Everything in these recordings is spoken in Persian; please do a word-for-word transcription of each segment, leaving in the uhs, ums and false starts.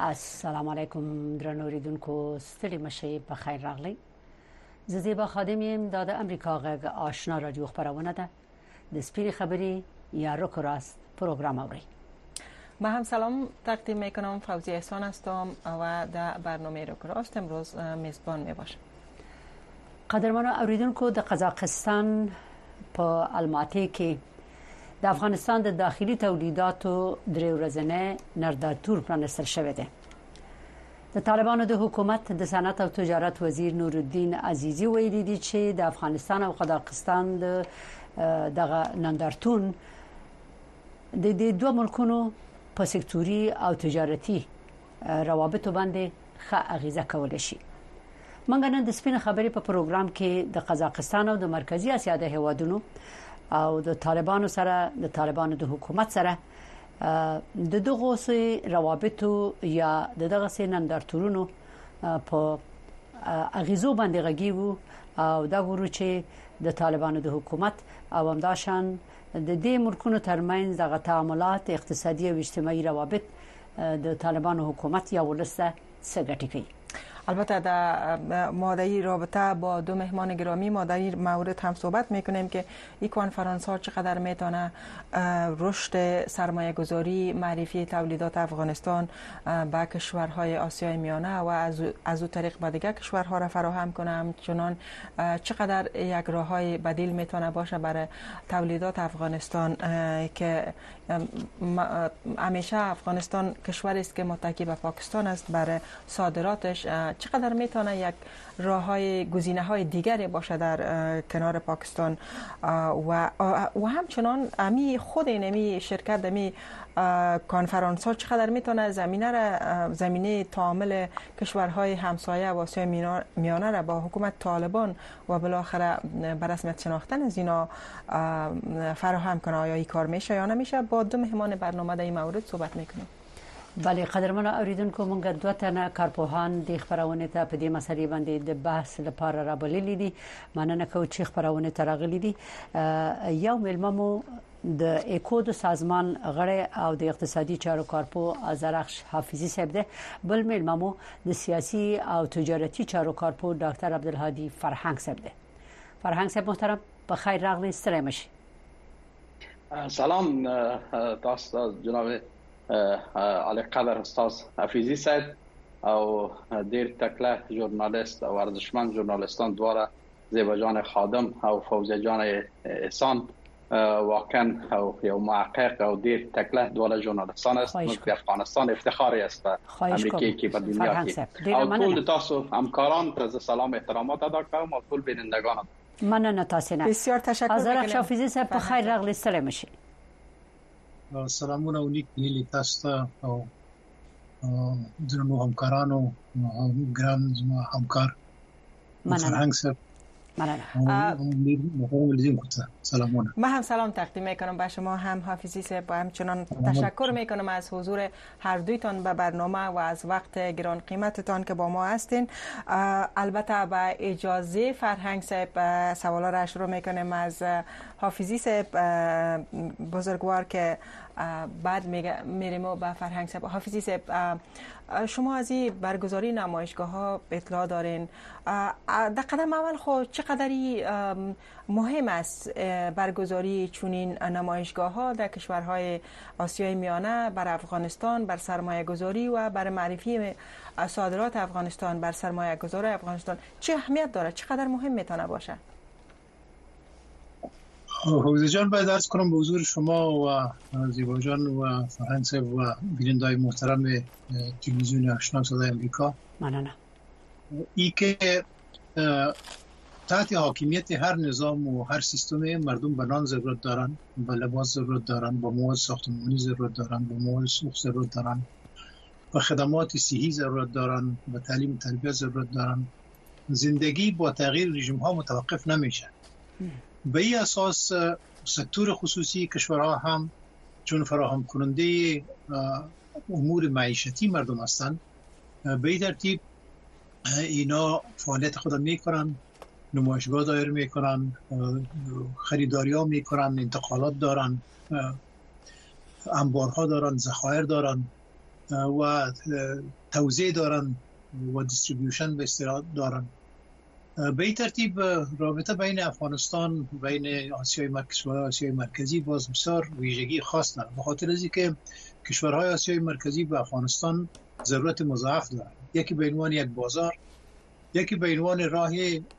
السلام علیکم درنو اوریدونکو، ستړي مشئ، په خیر راغلی. زه زیبا خادم یم. دا د امریکا غږ آشنا رادیو خبرونه ده. د سپیری خبری یا روکو راست پروگرام اوری. ما هم سلام تقدیم میکنم. فوزی احسان هستم و در برنامه روکو راست امروز میزبان میباشم. قدرمنو اوریدونکو، د قزاقستان په الماتی کې د افغانستان د داخلي تولیداتو درې ورځنی نرداتور پرانستل شوی دی. د طالبانو د حکومت د صنعت او تجارت وزیر نورالدین عزیزی ویلي دی چې د افغانستان او قزاقستان د دغه نندارتون د دې دوه ملکونو په سکتوري او تجارتي روابطو باندې ښه اغیزه کولای شي. موږ نن د سپین خبري په پروګرام کې د قزاقستان او د مرکزی اسیا د هیوادونو او د طالبانو سره د طالبانو د حکومت سره د دغه سي روابطو یا د دغه سي نندارتونونو په اغیزو باندې غږیو او دا ګورو چې د طالبانو د حکومت او همداشان د دې ملکونو ترمنځ د تعاملات اقتصادي او اجتماعي روابط د طالبانو حکومت یا ولسته څه ګټي کوي. البته در مادهی رابطه با دو مهمان گرامی ما در این مورد هم صحبت میکنیم که این کنفرانس ها چقدر میتونه رشد سرمایه گذاری، معرفی تولیدات افغانستان به کشورهای آسیای میانه و از از او طریق به دیگر کشورها را فراهم کنه، همچنان چقدر یک راه های بدیل میتونه باشه برای تولیدات افغانستان که همیشه افغانستان کشوری است که متکی به پاکستان است. برای صادراتش چقدر میتونه یک راههای گزینه‌های دیگری باشه در کنار پاکستان و و همچنان امی خود اینمی شرکت امی کنفرانس ها چقدر میتونه زمینه را زمینه تعامل کشورهای همسایه و آسیای میانه را با حکومت طالبان و بالاخره به رسمیت شناختن از اینا فراهم کنه. آیا این کار میشه یا نمیشه؟ با دو مهمان برنامه در این مورد صحبت میکنیم. بله قدرمن اوریدونکو، مونږ دوه تنه کارپوهان د خبرونه ته په دې مسلې باندې د بحث لپاره رابللي دي. مننه کوم چې خبرونه ترغلي دي. یو ملممو د اکود سازمان غړی او د اقتصادي چارو کارپو ازرخش حافظی صاحب ده. بل ملممو د سیاسي او تجارتي چارو کارپو ډاکټر عبدالهادي فرهنګ صاحب ده. فرهنګ صاحب محترم، په خیر راغلی. ستړي مشي. سلام تاسو جناب علی قدر استاد حفیظی صاحب او دیر تکله ژورنالیست او ارزشمند ژورنالیستان دواره زیبا جان خادم او فوزی جان احسان واقعا او یو محقق او دیر تکله دوله ژورنالیستان است. در افغانستان افتخاری است به امریکایی که به دنیا کې او ټول تاسو همکاران ته سلام احترامات ادا کوم او ټول بینندگان. مننه تاسو نه. بسیار تشکر. حضرت حافظی صاحب په خیر راغلی. ستړي مشي. سلامونه ونیک نیلی تاسو او درنو همکارانو او ګران زما همکار فرهنګ صاحب. سلامونه. من هم سلام تقدیم میکنم به شما هم حافظی صاحب و همچنان تشکر میکنم از حضور هر دویتان به برنامه و از وقت گران قیمتتان که با ما هستین. البته با اجازه فرهنگ صاحب سوالا را شروع میکنیم از حافظی صاحب بزرگوار که بعد میریم و به فرهنگ صاحب. حافظی صاحب، شما از این برگزاری نمایشگاه ها اطلاع دارین. در قدم اول خود چقدری مهم است برگزاری چنین نمایشگاه ها در کشورهای آسیای میانه بر افغانستان، بر سرمایه گذاری و بر معرفی صادرات افغانستان بر سرمایه گذاری افغانستان چه اهمیت داره؟ چقدر مهم میتونه باشه؟ حافظ جان، باید عرض کنم به حضور شما و زیبا جان و فرهنگ صاحب و بینندگان محترم تلویزیون آشنا صدای امریکا، ممنونم. ای که تحت حاکمیت هر نظام و هر سیستم مردم به نان ضرورت دارن، به لباس ضرورت دارن، به مواد ساختمانی ضرورت دارن، به مواد سوخت ضرورت دارن، به خدمات صحی ضرورت دارن، به تعلیم و تربیت ضرورت دارن. زندگی با تغییر رژیم ها متوقف نمیشه. به این اساس سکتور خصوصی کشورها هم چون فراهم کننده امور معیشتی مردم هستند، به این ترتیب اینا فعالیت خود میکنن، نمایشگاه دایر میکنن، خریداری ها میکنن، انتقالات دارن، انبارها دارن، ذخایر دارن و توزیع دارن و دیستریبیوشن به اصطلاح دارن. به این ترتیب رابطه بین افغانستان بین آسیای مرکزی و آسیای مرکزی باز بسیار ویژگی خاص داره، به خاطر از اینکه کشورهای آسیای مرکزی به افغانستان ضرورت مضاعف دارند، یکی به عنوان یک بازار، یکی به عنوان راه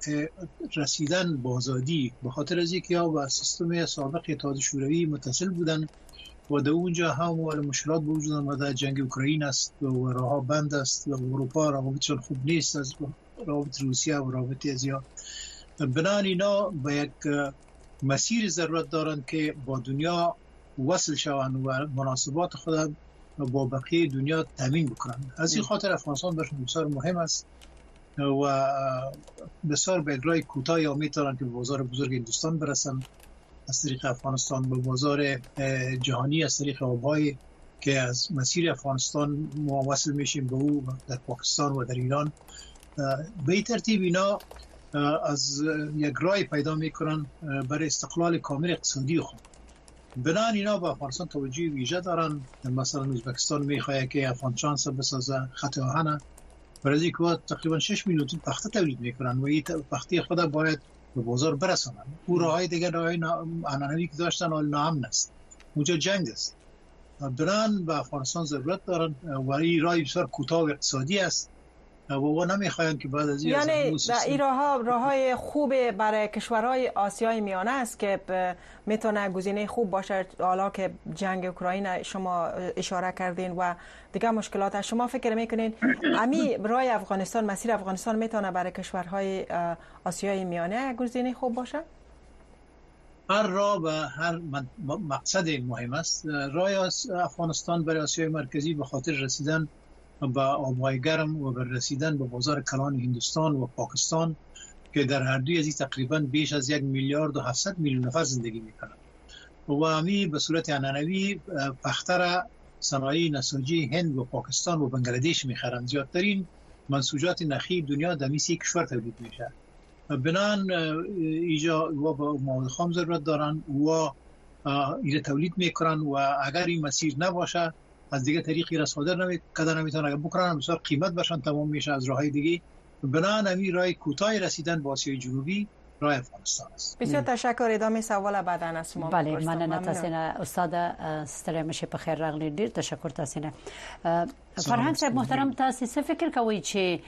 رسیدن به آزادی، به خاطر از اینکه یا با سیستم سابق اتحاد شوروی متصل بودن و در اونجا هم مشکلات به وجود آمده، جنگ اوکراین است و راه بند است و اروپا روابطشان خوب نیست از رابط روسیه و رابط ازیا. بنان اینا به یک مسیر ضرورت دارند که با دنیا وصل شوند و مناسبات خود با بقیه دنیا تامین بکنند. از این خاطر افغانستان برشون بسیار مهم است و بسیار به اجرای کوتاه امید دارند که به بازار بزرگ هندوستان برسند از طریق افغانستان، به بازار جهانی از طریق آب‌های که از مسیر افغانستان ما وصل میشیم به او در پاکستان و در ایران. به این ترتیب اینا از یک راه پیدا میکنن برای استقلال کامل اقتصادی خود. بنان اینا به افغانستان توجه ویژه دارن. مثلا ازبکستان میخواد که افغان چانس بسازه، خط آهن برای اینکه تقریبا شش میلیون تن پخته تولید میکنن و این پخته خود باید به بازار برسونن. او راههای دیگر راههای عنعنوی که داشتن حال ناامن است، اونجا جنگ است. بنان به افغانستان ضرورت دارن و این راه بسیار کوتاه و اقتصادی است و و نمیخواین که بعد از این یعنی این راه راههای خوب برای کشورهای آسیای میانه است که میتونه گزینه خوب باشه، حالا که جنگ اوکراین شما اشاره کردین و دیگه مشکلات. شما فکر میکنین امی راه افغانستان، مسیر افغانستان میتونه برای کشورهای آسیای میانه گزینه خوب باشه؟ هر راه و هر مقصد مهم است. راه افغانستان برای آسیای مرکزی به خاطر رسیدن با آبهای گرم و بر رسیدن به بازار کلان هندوستان و پاکستان که در هر دوی از این تقریبا بیش از یک میلیارد و هفتصد میلیون نفر زندگی میکنند و همی به صورت عنعنوی پختر صنایع نساجی هند و پاکستان و بنگلادش میخرند. زیادترین منسوجات نخی دنیا در این سه کشور تولید میشه. بنان ایجا و با مواد خام ضرورت دارن و ایجا تولید میکنن و اگر این مسیر نباشه از دیگه طریقی را صادر نمیکنن، نمیتونن اگر بکنن بسیار قیمت برشان تمام میشه از راههای دیگه. بنابراین همین راه کوتاه رسیدن به آسیای جنوبی راه افغانستان است. بسیار تشکر. ادامه سوال بعدا از شما. بله مننه تاسینه استاد ستړی مشه په خیر راغلی. ډیر تشکر تاسینه. فرهنګ صاحب محترم، تاسو څه فکر کوئ چې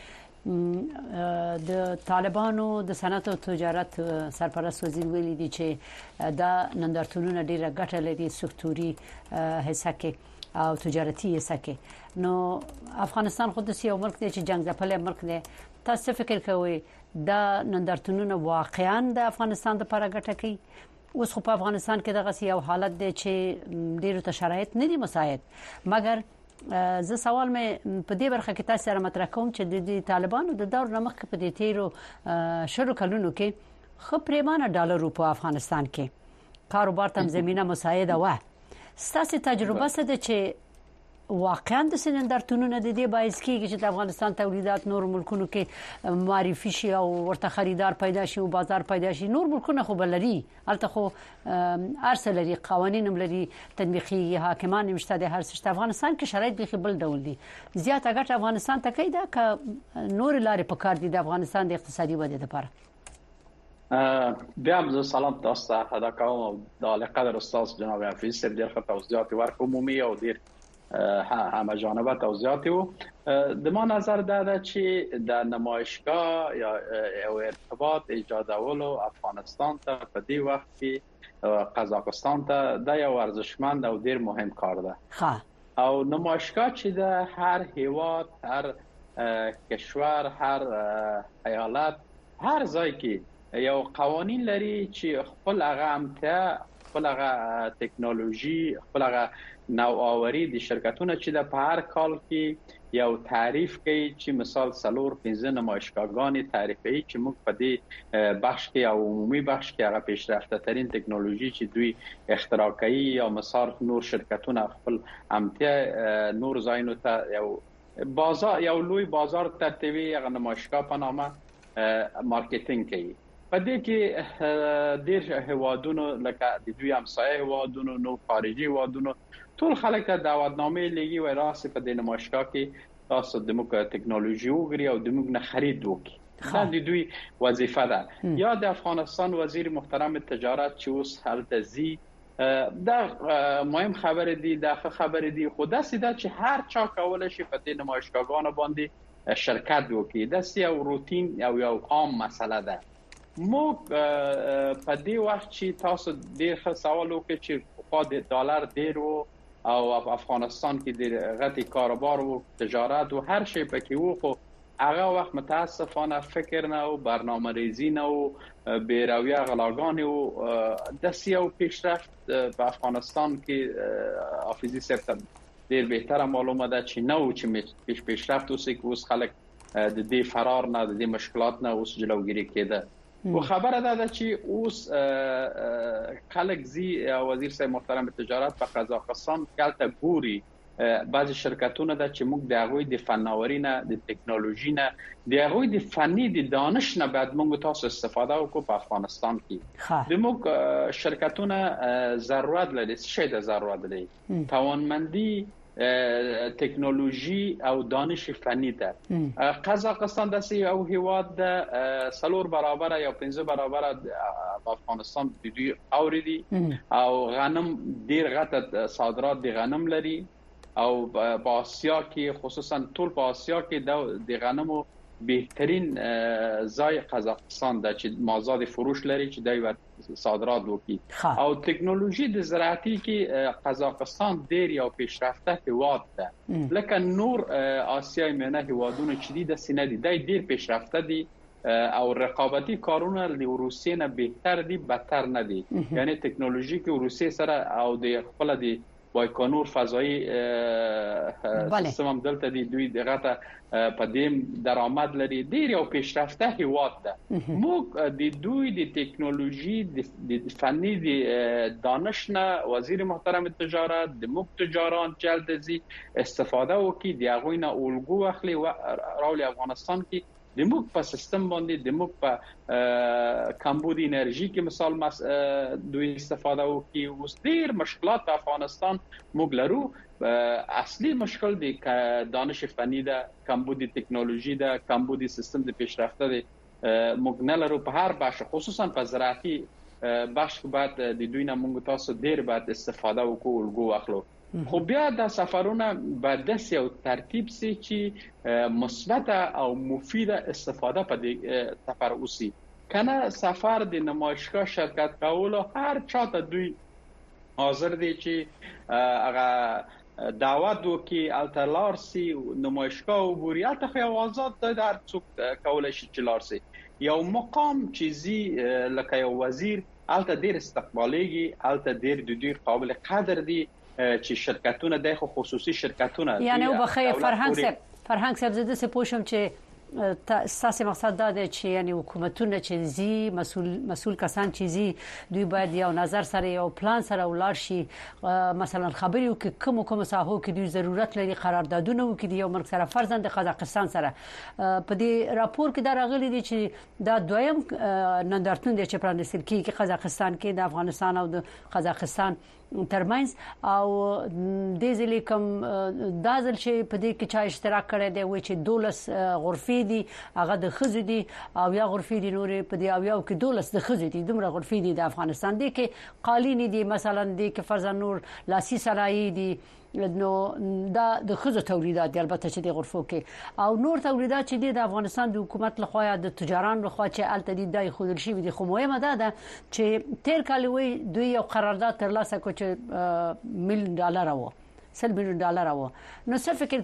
د طالبانو د صنعت او تجارت سرپرست وزیر ویلي دي چې دا نندارتونونه ډیره ګټه لري سکتوري حصہ کې او تجارتي حصہ کې. نو افغانستان خود سیو ملک دی چې جنگ ځپلې ملک دی. تاسو فکر کوئ دا نندارتونونه واقعا د افغانستان لپاره ګټه کوي؟ اوس خو په افغانستان کې دغه یو حالت دی چې ډیرو ته شرایط نه دي مساعد، مګر زه سوال مې په دې برخه کې تاسو سره مطرح کوم چې د طالبانو د دور نمخ په دې تیرو شروع کلونو کې خو پریمانه ډالر په افغانستان کې کاروبار تم زمينه مساعده و. ستاسو تجربه څه ده چې واقعا د سنندرتونونه د دې باعث کیږي چې د افغانستان تولیدات نور ملکونو کې معرفي شي او ورته خریدار پیدا شي او بازار پیدا شي؟ نور ملکونه خو بلري، البته خو ارسلري قوانين ملري تطبیقي حاکمان مشته د هر څه. افغانستان کې شرایط به بل ډول دي. زیات اگر افغانستان ته کیدا ک نور لارې په کار دي د افغانستان د اقتصادي ودې لپاره. بیا هم سلام تاسو ته ادا کوم. د لقدر استاد جناب حفیظ صاحب ډیر ښه توضیحات ورکړ، عمومي او ډیر همه جانبه توضیحات و. د ما نظر ده چې د نمایشگاه یا او ارتباط ایجادولو افغانستان ته په دې وخت کې قزاقستان ته د یو ارزشمند او ډیر مهم کار ده. او نمایشگاه چې د هر هیواد، هر کشور، هر ایالت، هر ځای کې یو قوانین لري چې خپل هغه امتیاز، خپل هغه ټکنالوژي، خپل هغه نوآوری د شرکتونو چې د په هر کال کې یو تعریف کوي چې مثال سلور پنځه نمایشگاهګان تعریفي چې موږ په دې بخش کې او عمومي بخش کې هغه پیشرفته ترين ټکنالوژي چې دوی اختراع کوي یا مثال نور شرکتونه خپل امتیاز نور زاینو ته یو بازار، یو لوی بازار ترتیبي هغه نمایشگاه په نامه مارکیټینګ کوي. په دې کې ډېر هوادونو لکه د دوی همسایه هوادونو نو خارجي هوادونو ټول خلک ته دعوتنامې لګي وای راسي په د نمایشګاه کې تاسو د موږ ټکنالوژي وګړي او د موږ نه خرید وکړي دا د دوی وظیفه ده یا د افغانستان وزیر محترم تجارت چې اوس هلته زی دا مهم خبر دی دا خبر دی خو دا سیده چې هر چا کولای شي په د نمایشګاهونو باندې شرکت وکړي دا یو روتین او یو عام مسله ده مو په دې وخت چې تاسو ډیر ښه سوال وکړئ چې په د ډالر ډیر او افغانستان کې د غټي کاروبار او تجارت او هر شی پکې وو خو هغه وخت متاسفانه فکر نه او برنامه‌ریزی نه او بیرویه غلاګان او د سیاو پیشرفت په افغانستان کې حافظي سپتم ډیر بهتره معلومه ده چې نو چې پیش پیشرفت اوسې کې اوس خلک د دې فرار نه د دې مشکلات نه اوس جلوګیری کېده و خبره ده چې اوس خلک زی وزیر صاحب محترم تجارت په قزاقستان کالته ګوري بعضی شرکتونه د چې موږ د هغوی د فناوري نه د ټکنالوژي نه د هغوی د فني د دانش نه بعد موږ تاسو استفاده وکړو په افغانستان کې د موږ شرکتونه ضرورت لري څه د ضرورت لري توانمندي ټکنالوژي او دانش فني ده قزاقستان د سی او هیواد د سلور برابر یا پنځه برابر په افغانستان د دوی اوریدي او غنم ډیر غټه صادرات د غنم لري او په آسیا کې خصوصا ټول په آسیا کې د غنمو بهترین ځای قزاقستان د چې مازاد فروش لري چې دای صادرات وکړي او ټکنالوژي د زراعتي کې قزاقستان ډیر یو پیشرفته هیواد ده لکه نور آسیای منه هیوادونه چې د سینې دي د ډیر پیشرفته دي او رقابتي کارونه د روسیې نه بهتر دي بدتر نه دي یعنی ټکنالوژي کې روسیې سره او د خپل د بایکانور فضایی سیستم هم دلته دی دوی دغه په دیم درآمد لري ډیر یو پیشرفته هیواد ده موږ د دوی د ټکنالوژي د فني د دانش نه وزیر محترم تجارت د موږ تجاران جلدزي استفاده وکړي د هغوی نه الګو اخلي او راولي افغانستان کې د موږ په سیستم باندې د موږ په کمبود انرژي کې مثال دوی استفاده وکړي اوس ډیر مشکلات په افغانستان موږ لرو اصلي مشکل د دانش فني ده کمبود ټکنالوژي ده کمبود سیستم د پیشرفته ده موږ نه لرو په هر بخش خصوصا په زراعتي بخش کې بعد د دوی نه موږ تاسو ډیر بعد استفاده وکړو الګو اخلو خو بیا د سفرونه بعد د یو ترتیب سي چې مثبت او مفید استفاده په دې سفر اوسي کنه سفر د نمایشګاه شرکت کول هر چاته دوی حاضر دي چې هغه دعوت وکي التلارسي نمایشګاه وګوري البته خو آزاد د هر څوک کولای شي چې لارسي یو مقام چې زی لکه یو وزیر البته ډیر استقباليږي البته ډیر د دوی قابل قدر دي چې شرکتونه د خصوصي شرکتونه یعنی او بخیر فرهنګ صاحب فرهنګ صاحب زده څه پوښم چې تاسو مقصد دا دی چې یعنی حکومتونه چې زی مسول مسول کسان چې زی دوی باید یو نظر سره یو پلان سره ولر شي مثلا خبري او کوم کوم ساحو کې دوی ضرورت لري قراردادونه وکړي یو مرګ سره فرضاً د قزاقستان سره په دې راپور کې دا راغلي دي چې دا دویم نندارتون دی چې پرانستل کیږي قزاقستان کې د افغانستان او د قزاقستان ترمنځ او د ځلې کوم دازل چې په دې کې چا اشتراک کړی دی و چې دولس غرفې دي هغه د خزو دي او یا غرفې دي نورې په دې او یو کې دولس د خزو دي دومره غرفې دي د افغانستان دي کې قالینی دي مثلا دي کې فرض نور لاسي صنایع دي نو دا د خزو تولیدات دي البته چې د غرفو کې او نور تولیدات چې د افغانستان د حکومت لخوا یا د تجاران لخوا چې الته دي دای خودل شي دي خو مهمه ده ده چې تیر کال وی دوی یو قرارداد ترلاسه کړ چې میلیون ډالر وو سل میلیون ډالر وو نو څه فکر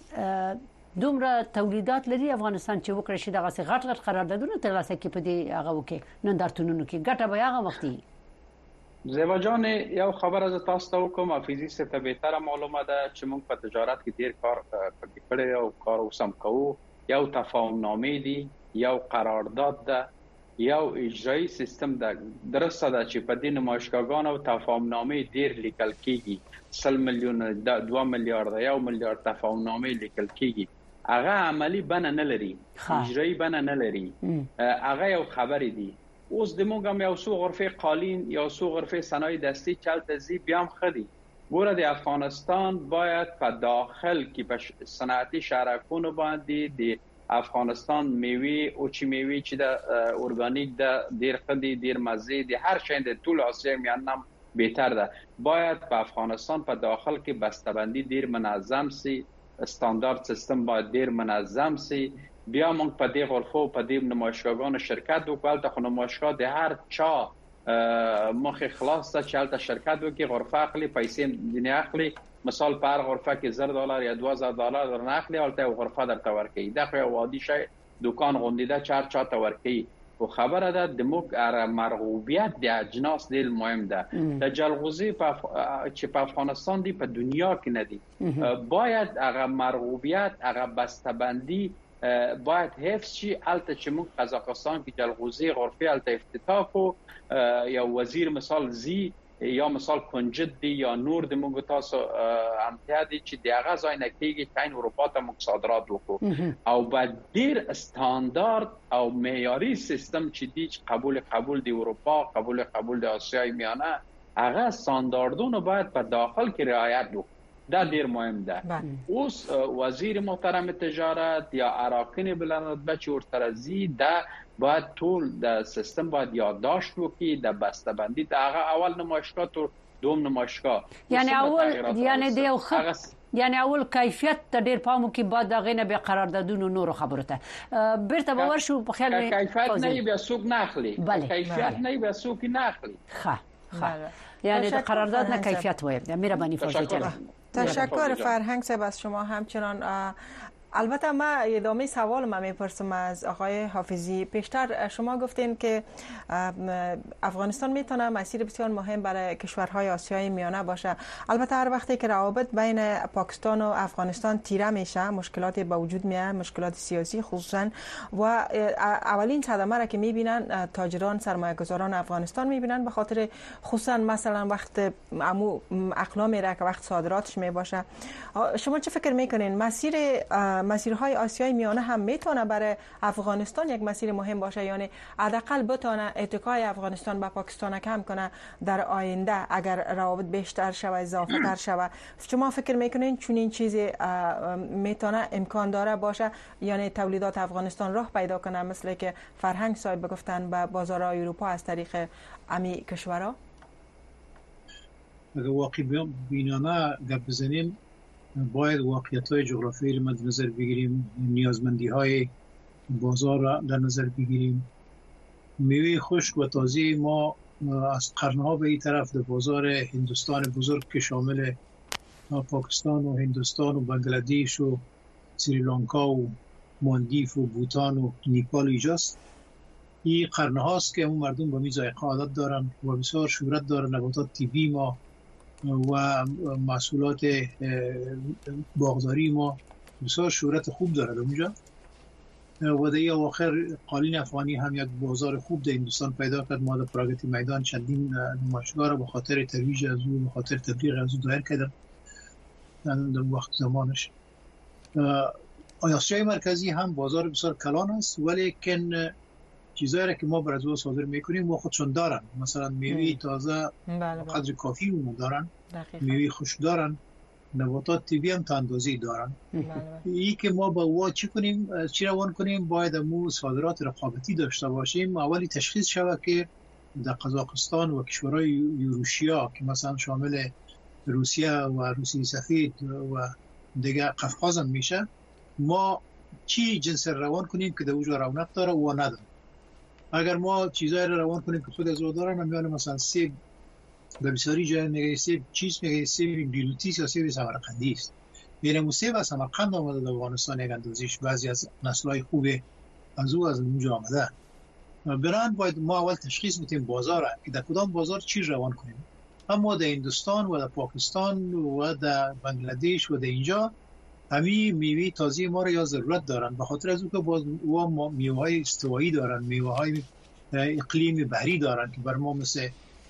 کې دومره تولیدات لري افغانستان چې وکړي شي دغه غټ غټ قراردادونه ترلاسه کړي په دې هغه وکي نندارتونونو کې ګټه به هغه وختي زیبا جان یو خبر از تاسو ته کوم حافظي څخه ته به تر معلومه ده چې موږ په تجارت کې ډیر کار کړی او کار وسم کوو یو تفاهم نامې دي یو قرارداد ده یو اجرایی سیستم ده درسته ده چې په دې نمایشګاهانو تفاهم نامې ډیر لیکل کیږي سل میلیون دوه میلیارډ یو میلیارډ تفاهم نامې لیکل کیږي هغه عملی بنه نه لري اجرایی بنه نه لري هغه یو خبرې دي اوس د موږ هم یو څو غرفه قالین یا څو غرفه صنایع دستی چلته زی بیا خدي ګوره د افغانستان باید په داخل کې په صنعتي شرکتونو باندې د افغانستان میوه او چی میوه چې د ارګانیک د ډیر خدي ډیر مزه د هر شي د ټول آسیا میانم بهتر ده. باید په افغانستان په داخل کې بسته‌بندي ډیر منظم سي، استاندارد سیستم باید ډیر منظم سي. بیا موږ په دې غرفو په دې نمایشګاهونو شرکت وکړل ته نمایشګاه د هر چا مخ خلاص ته چلته شرکت وکي غرفه اخلي پیسې دنیا اخلي مثال په هر غرفه کې زر دلار یا دوه زره دلار درنه اخلي او ته غرفه درته ورکي دا خو عادي شي دکان غونډیده چار چاته ورکي او خبره ده د موږ ار مرغوبیت د اجناس ډیر مهم ده. د جلغوزي په چې په افغانستان دی په دنیا کې نه دی باید هغه مرغوبیت هغه بسته‌بندي باید حفظ شي. البته چې موږ قزاقستان کې جلغوزي غرفه البته افتتاح کو یا وزیر مثال زی یا مثال کنجد دی یا نور د موږ تاسو امتیاز دي چې د هغه ځای نه کېږي چې اروپا ته موږ صادرات وکړو او بعد ډیر استاندارد او معیاري سیستم چې دی قبول قبول د اروپا قبول قبول د آسیای میانه هغه استانداردونو باید په داخل کې رعایت وکړو. دا ډیر مهم ده. اوس وزیر محترم تجارت یا اراکین بلندرتبه چې ورته زی ده باید ټول د سیستم باید یادداشت وکړي د بسته‌بندي د هغه اول نمایشگاه تو دوم نمایشگاه یعنی اول یعنی د یو خط یعنی اول کیفیت ته ډیر پام وکړي بعد دغه نه به قراردادونو نور خبره ته بیرته باور شو په خیال مې کیفیت نه بیا سوق نه اخلي کیفیت نه بیا سوق نه اخلي ښه ښه یعنی د قرارداد نه کیفیت وایي مهرباني فوزی جان. تشکر فرهنگ صاحب از شما. همچنان البته ما ادامه سوال ما میپرسم از آقای حافظی. پیشتر شما گفتین که افغانستان میتونه مسیر بسیار مهم برای کشورهای آسیای میانه باشه. البته هر وقتی که روابط بین پاکستان و افغانستان تیره میشه مشکلات به وجود میاد، مشکلات سیاسی خصوصا، و اولین صدمه را که میبینن تاجران سرمایه گذاران افغانستان میبینن به خاطر خصوصا مثلا وقت امو اقلامی را که وقت صادراتش میباشه. شما چه فکر میکنین مسیر مسیرهای آسیای میانه هم میتونه برای افغانستان یک مسیر مهم باشه، یعنی حداقل بتونه اتکای افغانستان به پاکستان کم کنه در آینده اگر روابط بیشتر شوه اضافه تر شوه؟ شما فکر میکنین چون این چیزی میتونه امکان داره باشه، یعنی تولیدات افغانستان راه پیدا کنه مثل که فرهنگ صاحب بگفتن به بازارهای اروپا از طریق امی کشورها؟ اگر واقعی بینانه گپ بزنیم باید واقعیت‌های جغرافیایی را مد نظر بگیریم، نیازمندی‌های بازار را در نظر بگیریم. میوه خشک و تازه ما از قرنها به این طرف در بازار هندوستان بزرگ که شامل پاکستان و هندوستان و بنگلادیش و سریلانکا و مالدیف و بوتان و نیپال ایجاست. این قرنهاست که اون مردم به میزایقه عادت دارن و بسیار شهرت دارن. نباتات طبی ما و محصولات باغداری ما بسیار شهرت خوب داره اونجا و در این اواخر قالین افغانی هم یک بازار خوب در هندوستان پیدا کرد. ما در پراگتی میدان چندین نمایشگاه را به خاطر ترویج از او به خاطر تبلیغ از او دایر کردم در وقت زمانش. آسیای مرکزی هم بازار بسیار کلان است ولیکن چیزایی را که ما بر از او صادر میکنیم ما خودشون دارن. مثلا میوه تازه قدر کافی اون دارن، میوه خشک دارن، نباتات طبیعی هم تا اندازه‌ای دارن. این که ما با او چی کنیم، چی روان کنیم، باید مو صادرات رقابتی داشته باشیم. اولی تشخیص شود که در قزاقستان و کشورهای یوروشیا که مثلا شامل روسیه و روسیه سفید و دیگه قفقاز هم میشه، ما چی جنس روان کنیم که در اونجا رونق داره و نداره. اگر ما چیزایی رو روان کنیم که خود از او دارن، میان مثلا سیب به بسیاری جای میگه سیب چیز میگه سیب بیلوتیس یا سیب سمرقندی است. میرم سیب از سمرقند آمده در افغانستان یک اندازه‌اش بعضی از نسل‌های خوب از او از اونجا آمده. بران باید ما اول تشخیص بدیم بازار که در کدام بازار چی روان کنیم. اما در هندوستان و در پاکستان و در بنگلادیش و در اینجا همین میوه تازه ما را یا ضرورت دارن به خاطر از او که باز او میوه‌های استوایی دارن، میوه‌های اقلیم بحری دارن که بر ما مثل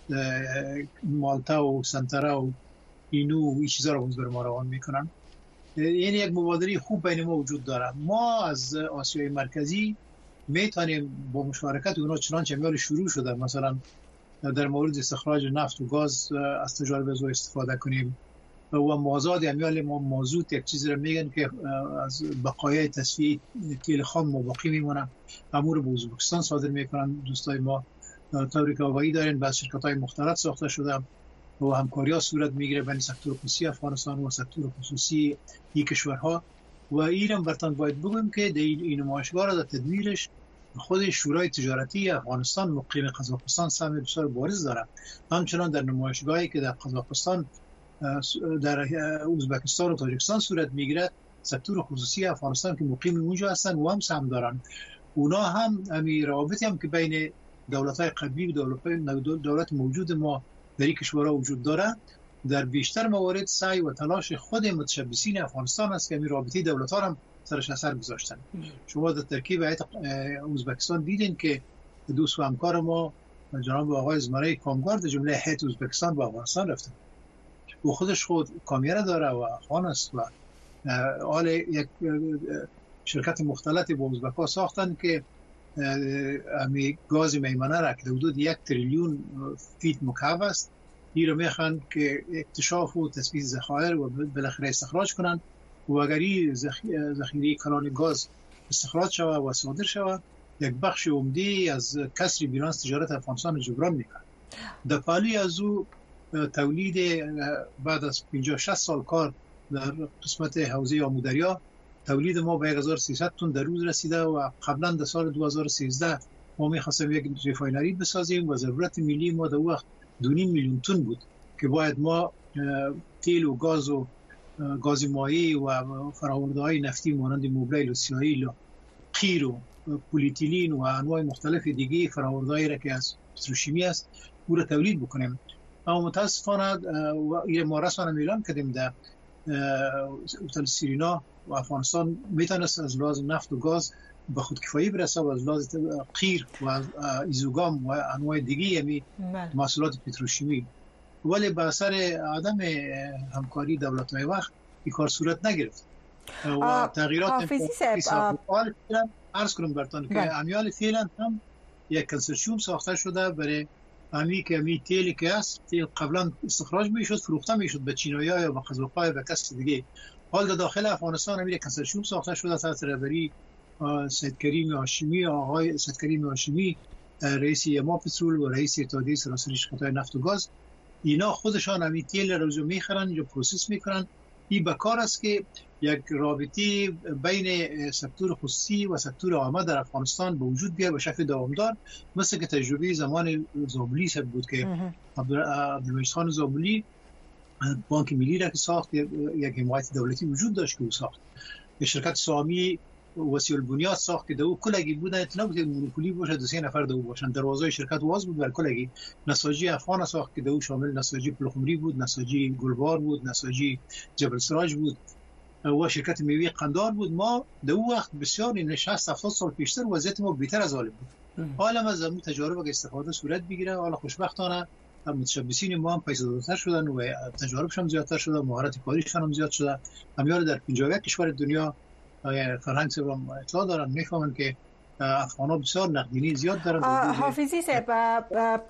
مالتا و سنترا و اینو و این چیزا رو بر ما روان میکنن. یعنی یک مبادله خوب بین ما وجود داره. ما از آسیای مرکزی میتونیم با مشارکت اونا چنانچه امیال شروع شده مثلا در مورد استخراج نفت و گاز از تجارب زو استفاده کنیم و مازاد امیال ما مازوت یک چیزی رو میگن که از بقایای تصفیه تیل خام ما باقی میمونه، امور به ازبکستان صادر میکنن. دوستای ما طوری که آگاهی دارین بعض شرکت های مختلط ساخته شده و همکاری ها صورت میگیره بین سکتور خصوصی افغانستان و سکتور خصوصی یک کشورها و ایران برتان باید بگویم که در این نمایشگاه را در تدویرش خود شورای تجارتی افغانستان مقیم قزاقستان سهم بسیار بارز داره. همچنان در نمایشگاهی که در قزاقستان، در ازبکستان و تاجیکستان صورت میگیره سکتور خصوصی افغانستان که مقیم اونجا هستن و هم سهم دارن. اونا هم امی روابطی هم که بین دولت‌های قبلی و دولت موجود ما در این کشورها وجود داره در بیشتر موارد سعی و تلاش خود متشبثین افغانستان است که این رابطه دولت‌ها هم سرش اثر گذاشتن. شما در ترکیب هیئت ازبکستان دیدین که دوست و همکار ما جناب آقای زمره کامگار در جمله هیئت ازبکستان به افغانستان رفتن و خودش خود کامیره داره و افغان است و حال یک شرکت مختلطی با ازبک‌ها ساختن که امی گاز میمنه را که حدود یک تریلیون فیت مکعب است این رو میخوان که اکتشاف و تثبیت ذخایر و بالاخره استخراج کنن و اگر این ذخیره کلان گاز استخراج شود و صادر شود یک بخش عمده از کسری بیلانس تجارت افغانستان جبران میکنه. در پالی از او تولید بعد از پنجاه شصت سال کار در قسمت حوزه آمودریا تولید ما به هزار و سیصد تن در روز رسیده و قبلا در سال دو هزار و سیزده ما می‌خواستیم یک ریفاینری بسازیم و ضرورت ملی ما در وقت دو و نیم میلیون تن بود که باید ما تیل و گاز و گاز مایع و فرآورده‌های نفتی مانند موبایل و سیاهی و قیر و پلیتیلین و انواع مختلف دیگه فرآورده‌ای را که از پتروشیمی است او را تولید بکنیم. اما متاسفانه یه ما رسما اعلام کردیم در هتل سیرینا و افغانستان میتونست از لحاظ نفت و گاز به خودکفایی برسه و از لحاظ قیر و ایزوگام و انواع دیگه یعنی محصولات پتروشیمی، ولی به اثر عدم همکاری دولت‌های وقت این کار صورت نگرفت و تغییرات فعال عرض کنم براتون که امیال فعلا هم یک کنسرسیوم ساخته شده برای امی که امی تیلی که است تیل قبلا استخراج میشد فروخته میشد به چینایی‌ها یا به قزاق‌ها یا به کس دیگه. حال در داخل افغانستان امی یک کنسرسیوم ساخته شده تحت رهبری سید کریم هاشمی، آقای سید کریم هاشمی رئیس یما پترول و رئیس اتحادیه سراسری شرکت‌های نفت و گاز. اینا خودشان امی تیل رو جو میخرن یا پروسس میکنن. این بکار است که یک رابطه بین سکتور خصوصی و سکتور عامه در افغانستان به وجود بیاد به شکل دوامدار، مثل که تجربه زمان زابلی بود که عبدالمجید خان زابلی بانک ملی را که ساخت یک حمایت دولتی وجود داشت که او ساخت. شرکت سامی وسیع البنیاد ساخت که دو کلگی بودن، نبود که مونوپولی باشه دو سه نفر دو باشن. دروازه شرکت واز بود بر کلگی. نساجی افغان ساخت که دو شامل نساجی پلخمری بود، نساجی گلبار بود، نساجی جبل سراج بود و شرکت میوه قندار بود. ما در اون وقت بسیار این شصت هفتاد سال پیشتر وضعیت ما بهتر از حال بود. حالا ما زمین تجارب استفاده صورت بگیره. حالا خوشبختانه متشبثین ما هم پیش‌دارتر شدن و تجاربشون زیادتر شده، مهارت کاریشون هم زیاد شده. همیار در پنجاه و یک کشور دنیا فرهنگ سبم اطلاع دارن، میفهمن که افغان‌ها بسیار نقدینی زیاد دارن. حافظی صاحب،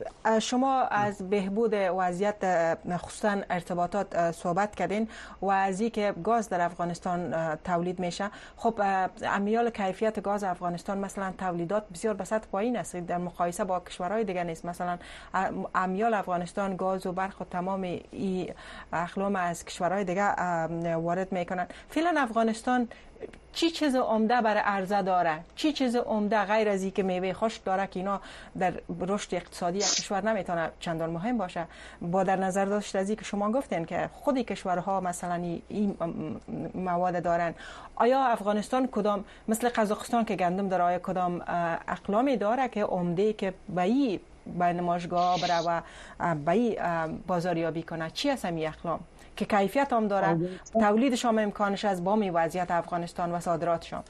شما از بهبود وضعیت خصوصا ارتباطات صحبت کردین و از اینکه گاز در افغانستان تولید میشه. خب امیال کیفیت گاز افغانستان مثلا تولیدات بسیار به سطح پایین است در مقایسه با کشورهای دیگه نیست. مثلا امیال افغانستان گاز و برق و تمام این اقلام از کشورهای دیگه وارد میکنن. فعلا افغانستان چی چیز عمده برای عرضه داره؟ چی چیز عمده غیر از اینکه میوه خشک داره که اینا در رشد اقتصادی یک کشور نمیتونه چندان مهم باشه؟ با در نظر داشت از اینکه شما گفتین که خودی کشورها مثلا این مواد دارن، آیا افغانستان کدام مثل قزاقستان که گندم داره، آیا کدام اقلامی داره که عمده که به این به نمایشگاه بره و به این بازاریابی کنه؟ چی هست این اقلام که کیفیت هم داره، تولیدش هم امکانش از با می وضعیت افغانستان و صادراتشان؟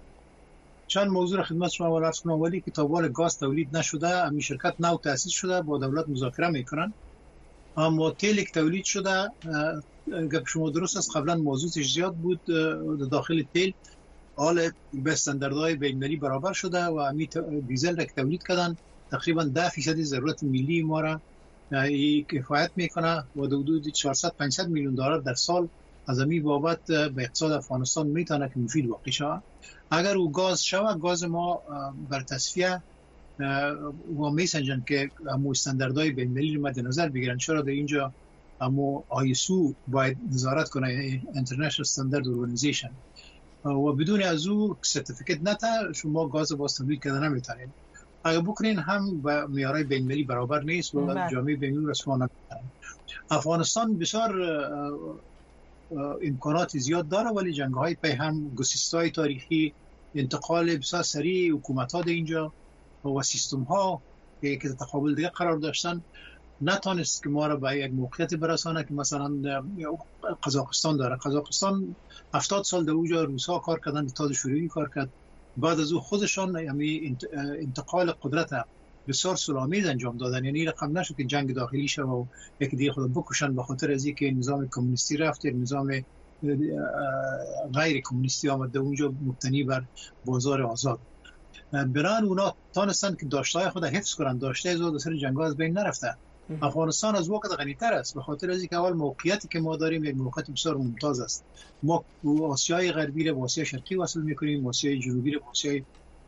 چند موضوع را خدمت شما عرض کنم. ولی که تا حال گاز تولید نشده، امی شرکت نو تأسیس شده، با دولت مذاکره میکنن. اما تیل که تولید شده، گپ شما درست است، قبلا موضوعش زیاد بود داخل تیل حال به استانداردهای بین‌المللی برابر شده و همین دیزل را تولید کردن تقریبا ده فیصد ضرورت ملی ما را کفایت میکنه و حدود چهارصد پانصد میلیون دلار در سال از همین بابت به اقتصاد افغانستان میتونه که مفید واقع شود. اگر او گاز شود، گاز ما بر تصفیه و میسنجن که همو استانداردهای بین‌المللی مد نظر بگیرن. چرا در اینجا همو آیسو باید نظارت کنه، International Standard Organization، و بدون از او سرتیفیکت نتا شما گاز باز تولید کردن نمیتونید. اگر بکنین هم با معیارهای بین‌المللی برابر نیست و جامعه بین‌المللی رسما نمیتونن. افغانستان بسیار امکانات زیاد داره ولی جنگ‌های پی هم گسسته‌های تاریخی، انتقال بسیار سریع حکومت‌ها در اینجا و سیستم‌ها که تقابل دیگه قرار داشتن نتونست که ما را به یک موقعیت برسانه که مثلا قزاقستان داره. قزاقستان هفتاد سال در اونجا روس‌ها کار کردن، اتحاد شوروی کار کرد، بعد از او خودشان یعنی انتقال قدرت بسیار صلح‌آمیز انجام دادن. یعنی رقم نشد که جنگ داخلی شه و یکی دیگه خود بکشن به خاطر از اینکه نظام کمونیستی رفت، نظام غیر کمونیستی آمد اونجا مبتنی بر بازار آزاد. بران اونا تانستن که داشته‌های خود حفظ کنن، داشته زود سر جنگ‌ها از بین نرفته. افغانستان از وقت غنی‌تر است به خاطر از اینکه اول موقعیتی که ما داریم یک موقعیت بسیار ممتاز است. ما آسیای غربی را با آسیای شرقی وصل می‌کنیم، آسیای جنوبی را با آسیای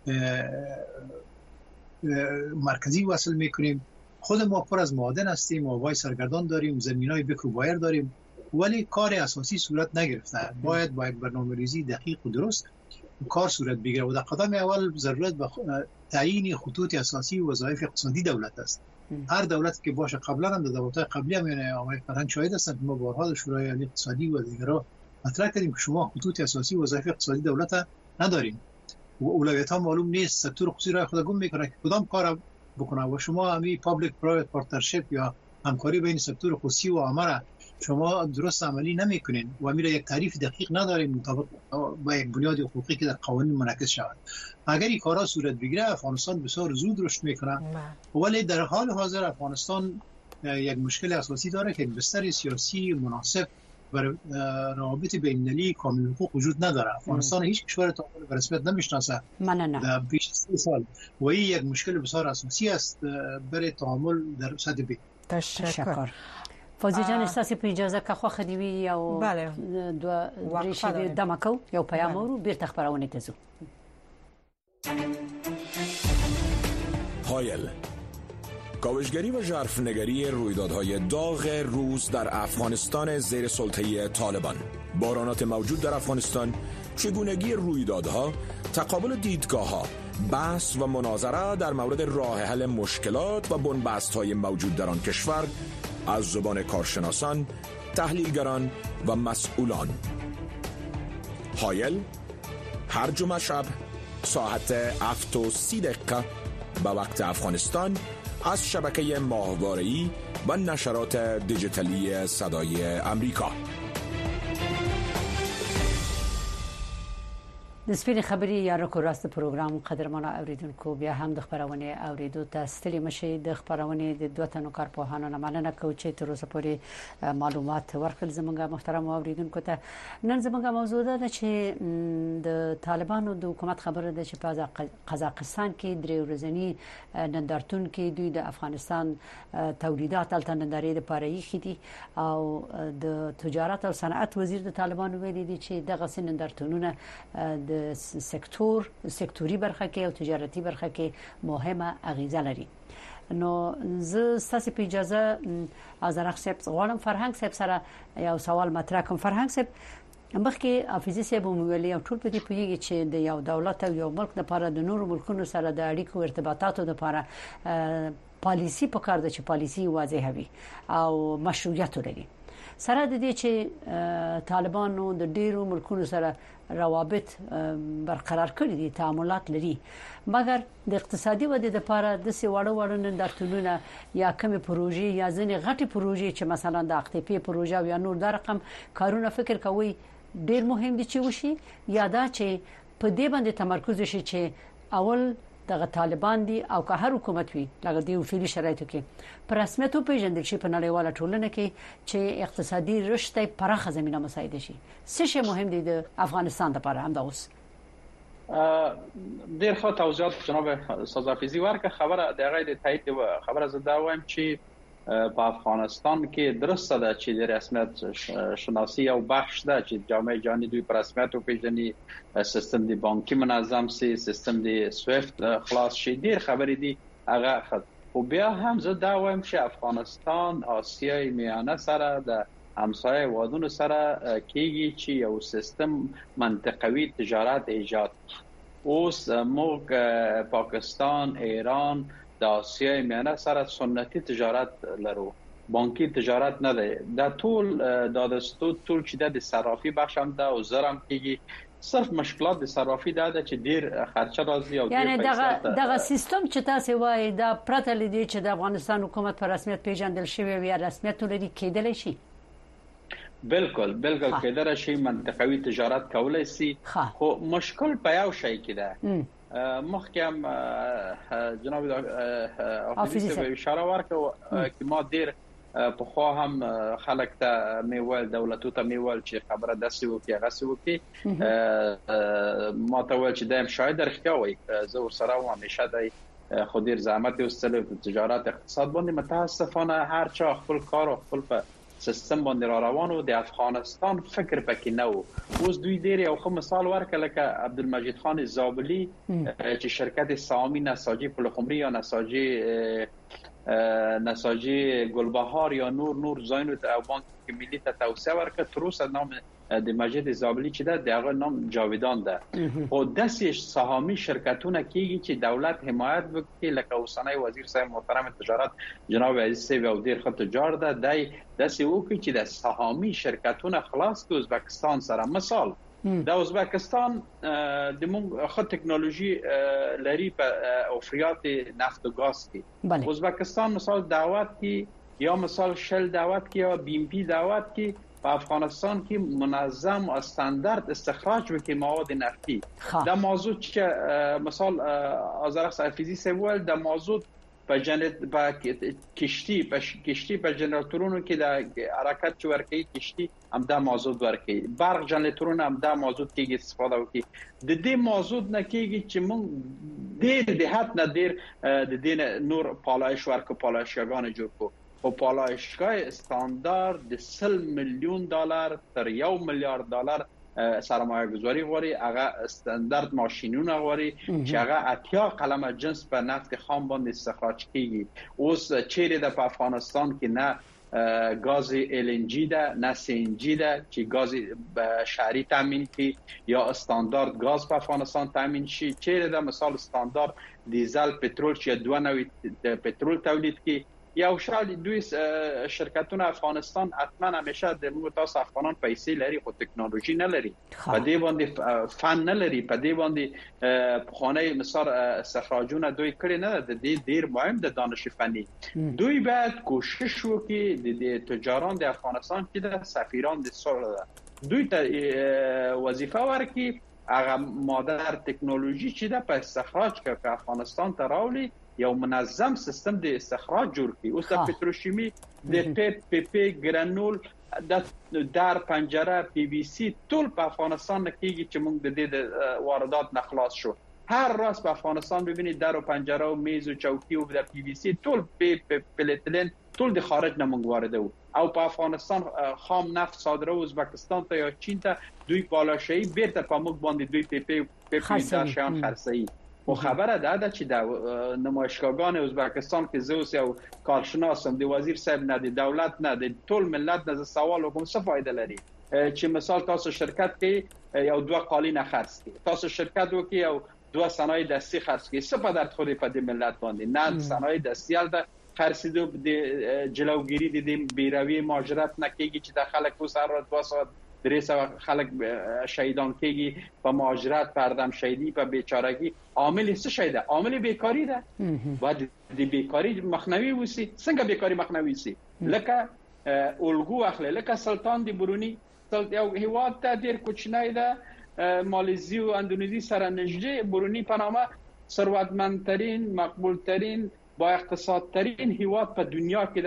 مرکزی وصل می‌کنیم. خود ما پر از معادن هستیم، آبای سرگردان داریم، زمینای بکر و بایر داریم، ولی کار اساسی صورت نگرفته. باید با یک برنامه‌ریزی دقیق و درست کار صورت بگیره و در قدم اول ضرورت به تعیین خطوط اساسی و وظایف اقتصادی دولت است. هر دولتی که باشه، قبلا هم در دولت‌های قبلی هم یعنی آقای فرهنگ شاهد هستند که ما بارها در شورای عالی اقتصادی و دیگرها مطرح کردیم که شما خطوط اساسی و وظایف اقتصادی دولت نداریم و اولویت‌ها معلوم نیست. سکتور خصوصی را خود گم میکنه که کدام کار بکنه و شما همین پابلیک پرایوت پارتنرشیپ یا همکاری بین سکتور خصوصی و عامه شما درست عملی نمیکنین و میره یک تعریف دقیق ندارین مطابق با یک بنیاد حقوقی که در قوانین منعکس شود. اگر این کارا صورت بگیره افغانستان بسیار زود رشد میکنه، ولی در حال حاضر افغانستان یک مشکل اساسی داره که بستر سیاسی مناسب برای روابط بین‌المللی کامل حقوق وجود نداره. افغانستان هیچ کشور تا به رسمیت نمیشناسه در بیش از سه سال و این یک مشکل بسیار اساسی است برای تعامل در سطح بین. تشکر. فوزی جان استاسي په اجازه که خو خديوي یو دو ریشي د دمکو یو پیام ورو بیرته خبرونه ته زو. هایل کاوشگری و ژرفنگری رویدادهای داغ روز در افغانستان زیر سلطه طالبان، بحرانات موجود در افغانستان، چگونگی رویدادها، تقابل دیدگاه‌ها، بحث و مناظره در مورد راه حل مشکلات و بنبست‌های موجود در آن کشور از زبان کارشناسان، تحلیلگران و مسئولان. هایل هر جمعه شب ساعت هفت و سی دقیقه به وقت افغانستان از شبکه ماهواره‌ای و نشرات دیجیتالی صدای امریکا. د سپین خبري یا رکو راست پروګرام قدرمنو اوریدونکو بیا هم د خبرونه اوریدو ته ستړي مشي. د خبرونه د دوه تنو کارپوهانو نه مننه کوم چې تر اوسه پورې معلومات ورکړل زموږ محترم اوریدونکو ته. نن زموږ موضوع ده چې د طالبانو د حکومت خبره ده چې په قزاقستان کې درې ورځنی نندارتون کې دوی د افغانستان تولیدات تل نندارې د پاره یې خېدي او د تجارت او صنعت وزیر د طالبانو ویلي دي چې دغه نندارتونونه د سکتور سکتوري برخه کې او تجارتي برخه کې مهمه اغیزه لري. نو زه ستاسو په اجازه از راخصب غواړم فرهنګ صاحب سره یو سوال مطرح کوم. فرهنګ صاحب مخکې حافظي صاحب ویلي او ټول په دې پیږي چې د یو دولت او یو ملک لپاره د نورو ملکونو سره د اړیکو ارتباطاتو لپاره پالیسی په کار ده چې پالیسی واضحه وي او مشروعیت ولري. سره د دې چې طالبانو د ډیرو ملکونو سره روابط برقرار کړی دي، تعاملات لري، مګر د اقتصادي ودې لپاره د سیواړو وړو نندارتونونه یا کومې پروژې یا ځنې غټي پروژې چې مثلا د اقتپی پروژه او یا نور د رقم کارونه فکر کوي ډیر مهم دي چې وشي، یا دا چې په دې باندې تمرکز شي چې اول دغه طالبان دي او که هر حکومت وي لکه د فعلی شرایطو کې پر رسمیت پیژندل شي په نړیواله ټولنه کې چې اقتصادي رشد پراخه زمينه مساعده شي. څه شی مهم دي د افغانستان لپاره هم دا اوس؟ ډیر ښه توضیحات جناب استاد حافظي ورکړه. خبره د غیر تایید خبره زده وایم چې په افغانستان کې درسته ده چې د رسمیت شناسی او بخش ده چې جامعه جهانی دوی پر رسمیت او پیژني، سیستم دی بانکي منظم سي، سیستم دی سویفت خلاص شي، ډیر خبرې دي هغه. خو بیا هم زه دا وایم چې افغانستان آسیای میانه سره د همسایه وادونو سره کېږي چې یو سیستم منطقوي تجارت ایجاد. اوس موږ پاکستان، ایران د آسیای میانه سره سنتي تجارت لرو، بانکي تجارت نه ده. دا ټول د دستو ټول چې د صرافي بخش هم ده او زرم کېږي. صرف مشکلات د صرافي ده چې ډیر خرچه راځي او یعنی دغه دغه سیستم چې تاسو وایي دا پرته لدی چې د افغانستان حکومت پر رسمیت پیژندل شوی وي یا رسمیت لري کېدلی شي. بالکل بالکل کېدلی شي منطقوي تجارت کولای شي. خو مشکل په یو شی کې ده. مخکې هم جناب حافظي صاحب اشاره ورکړه چې ما ډیر په خو هم خلک ته میول دولتو ته میول چې خبره داسې وکي هغه څه وکي. ما ته ول چې دایم شاید درختیا وي زه ورسره و همیشه د خو ډیر زحمت وستل په تجارت اقتصاد باندې. متاسفانه هر چا خپل کار او خپل سیستم باندې را روانو. د افغانستان فکر پکې نه وو. اوس دوی ډیر یو ښه مثال ورکړل لکه عبدالمجید خان زابلی چې شرکت سامی نساجی پلخمری یا نساجی نساجی گلبهار یا نور نور زاینو او بانک ملی ته توسعه ورکړه. تر اوسه نام د مجید زابلی چې ده دغه نام جاویدان ده. او داسې سهامي شرکتونه کېږي چې دولت حمایت وکړي لکه اوسنۍ وزیر صاحب محترم تجارت جناب عزیز صاحب او ډیر ښه تجار ده دای داسې وکړي چې د سهامي شرکتونه خلاص کړي. ازبکستان سره مثال د ازبکستان د موږ خو ټکنالوژي لري په افریات نفت او غاز کې. ازبکستان مثال دعوت کې یا مثال شل دعوت کې یا بی ام پی دعوت کې په افغانستان کې منظم او استاندارد استخراج وکړي مواد نفتی. دا موضوع چې مثال آذرخ حافظي سوال د موضوع په جنرات په کشتي په کشتي په جنراتورونو کې د حرکت چې ورکړي کشتي هم دا موضوع ورکړي. برق جنراتورونه هم دا موضوع کې استفاده وکړي. د دې موضوع نه کېږي چې موږ ډېر د حد نه ډېر د دې نور پالایش ورکو پالایشګان جوړ کو. او پالایشگاه استاندارد د سل میلیون دلار تر یو میلیارد دلار سرمایه گذاری غواړي. هغه استاندارد ماشینونه غواړي چې هغه اتیا قلم جنس په نفت خام باندې استخراج کیږي. اوس چیرې د افغانستان کې نه غاز ال ان جی ده نه سی ان جی ده چې غاز شهري تامین کی یا استاندارد غاز په افغانستان تامین شي. چیرې د مثال استاندارد دیزل پترول چې دوه نوع پترول تولید کی. یو شال دوی شرکتونه افغانستان حتما همیشه د موږ تاسو افغانان پیسې لري خو ټکنالوژي نه لري، په دې باندې فن نه لري، په دې باندې خانه مثال استخراجونه دوی کړی نه. د دې ډیر مهم د دانش فني دوی باید کوشش وکړي د تجاران د افغانستان کې د سفیران د سره دوی ته وظیفه ورکړي هغه مادر ټکنالوژي چې د په استخراج کې افغانستان ته راولي یو منظم سیستم د استخراج جوړ کړي. اوس د پتروشیمی د پی پی پی ګرانول د دار پنجره پی وی سی ټول په افغانستان کې چې موږ د دې د واردات نه خلاص شو. هر راس په افغانستان ببینید در او پنجره او میز او چوکۍ او د پی وی سی ټول پی پلیتلین ټول د خارج نه موږ وارده او په افغانستان خام نفت صادره ازبکستان ته یا چین ته دوی پالاشي بیرته په موږ باندې دوی پی پی پی داشان خرڅي. او خبره ده ده چې د نمایشگاهان ازبکستان کې زوس او کارشناسم د وزیر صاحب نه د دولت نه د ټول ملت نه سوال وکم څه فائدہ لري چې مثال تاسو شرکت کې یو دوه قالینه خرڅ کړئ، تاسو شرکت وکړئ او دوه صنایع دستی خرڅ کړئ، څه په درد خوري په دې ملت باندې نه صنایع دستیال ده خرڅیدو د جلوګیری د دې بیروی ماجرات نه کېږي چې د خلک په سر دوه ساعت درې ساعت خلک شهیدان کېږي په مهاجرت پردم شهیدی په بیچارگی. عامل څه شي ده؟ عامل بیکاری ده. باید د بیکاری مخنیوي وسی. څنګه بیکاری مخنیوي وسی؟ لکه الګو اخلي لکه سلطان دی برونی یو هیواد ته ډیر کوچنی ده ماليزي او اندونزي سره نږدې برونی په نامه ثروتمندترین مقبولترین با اقتصادترین هیواد په دنیا کې ده.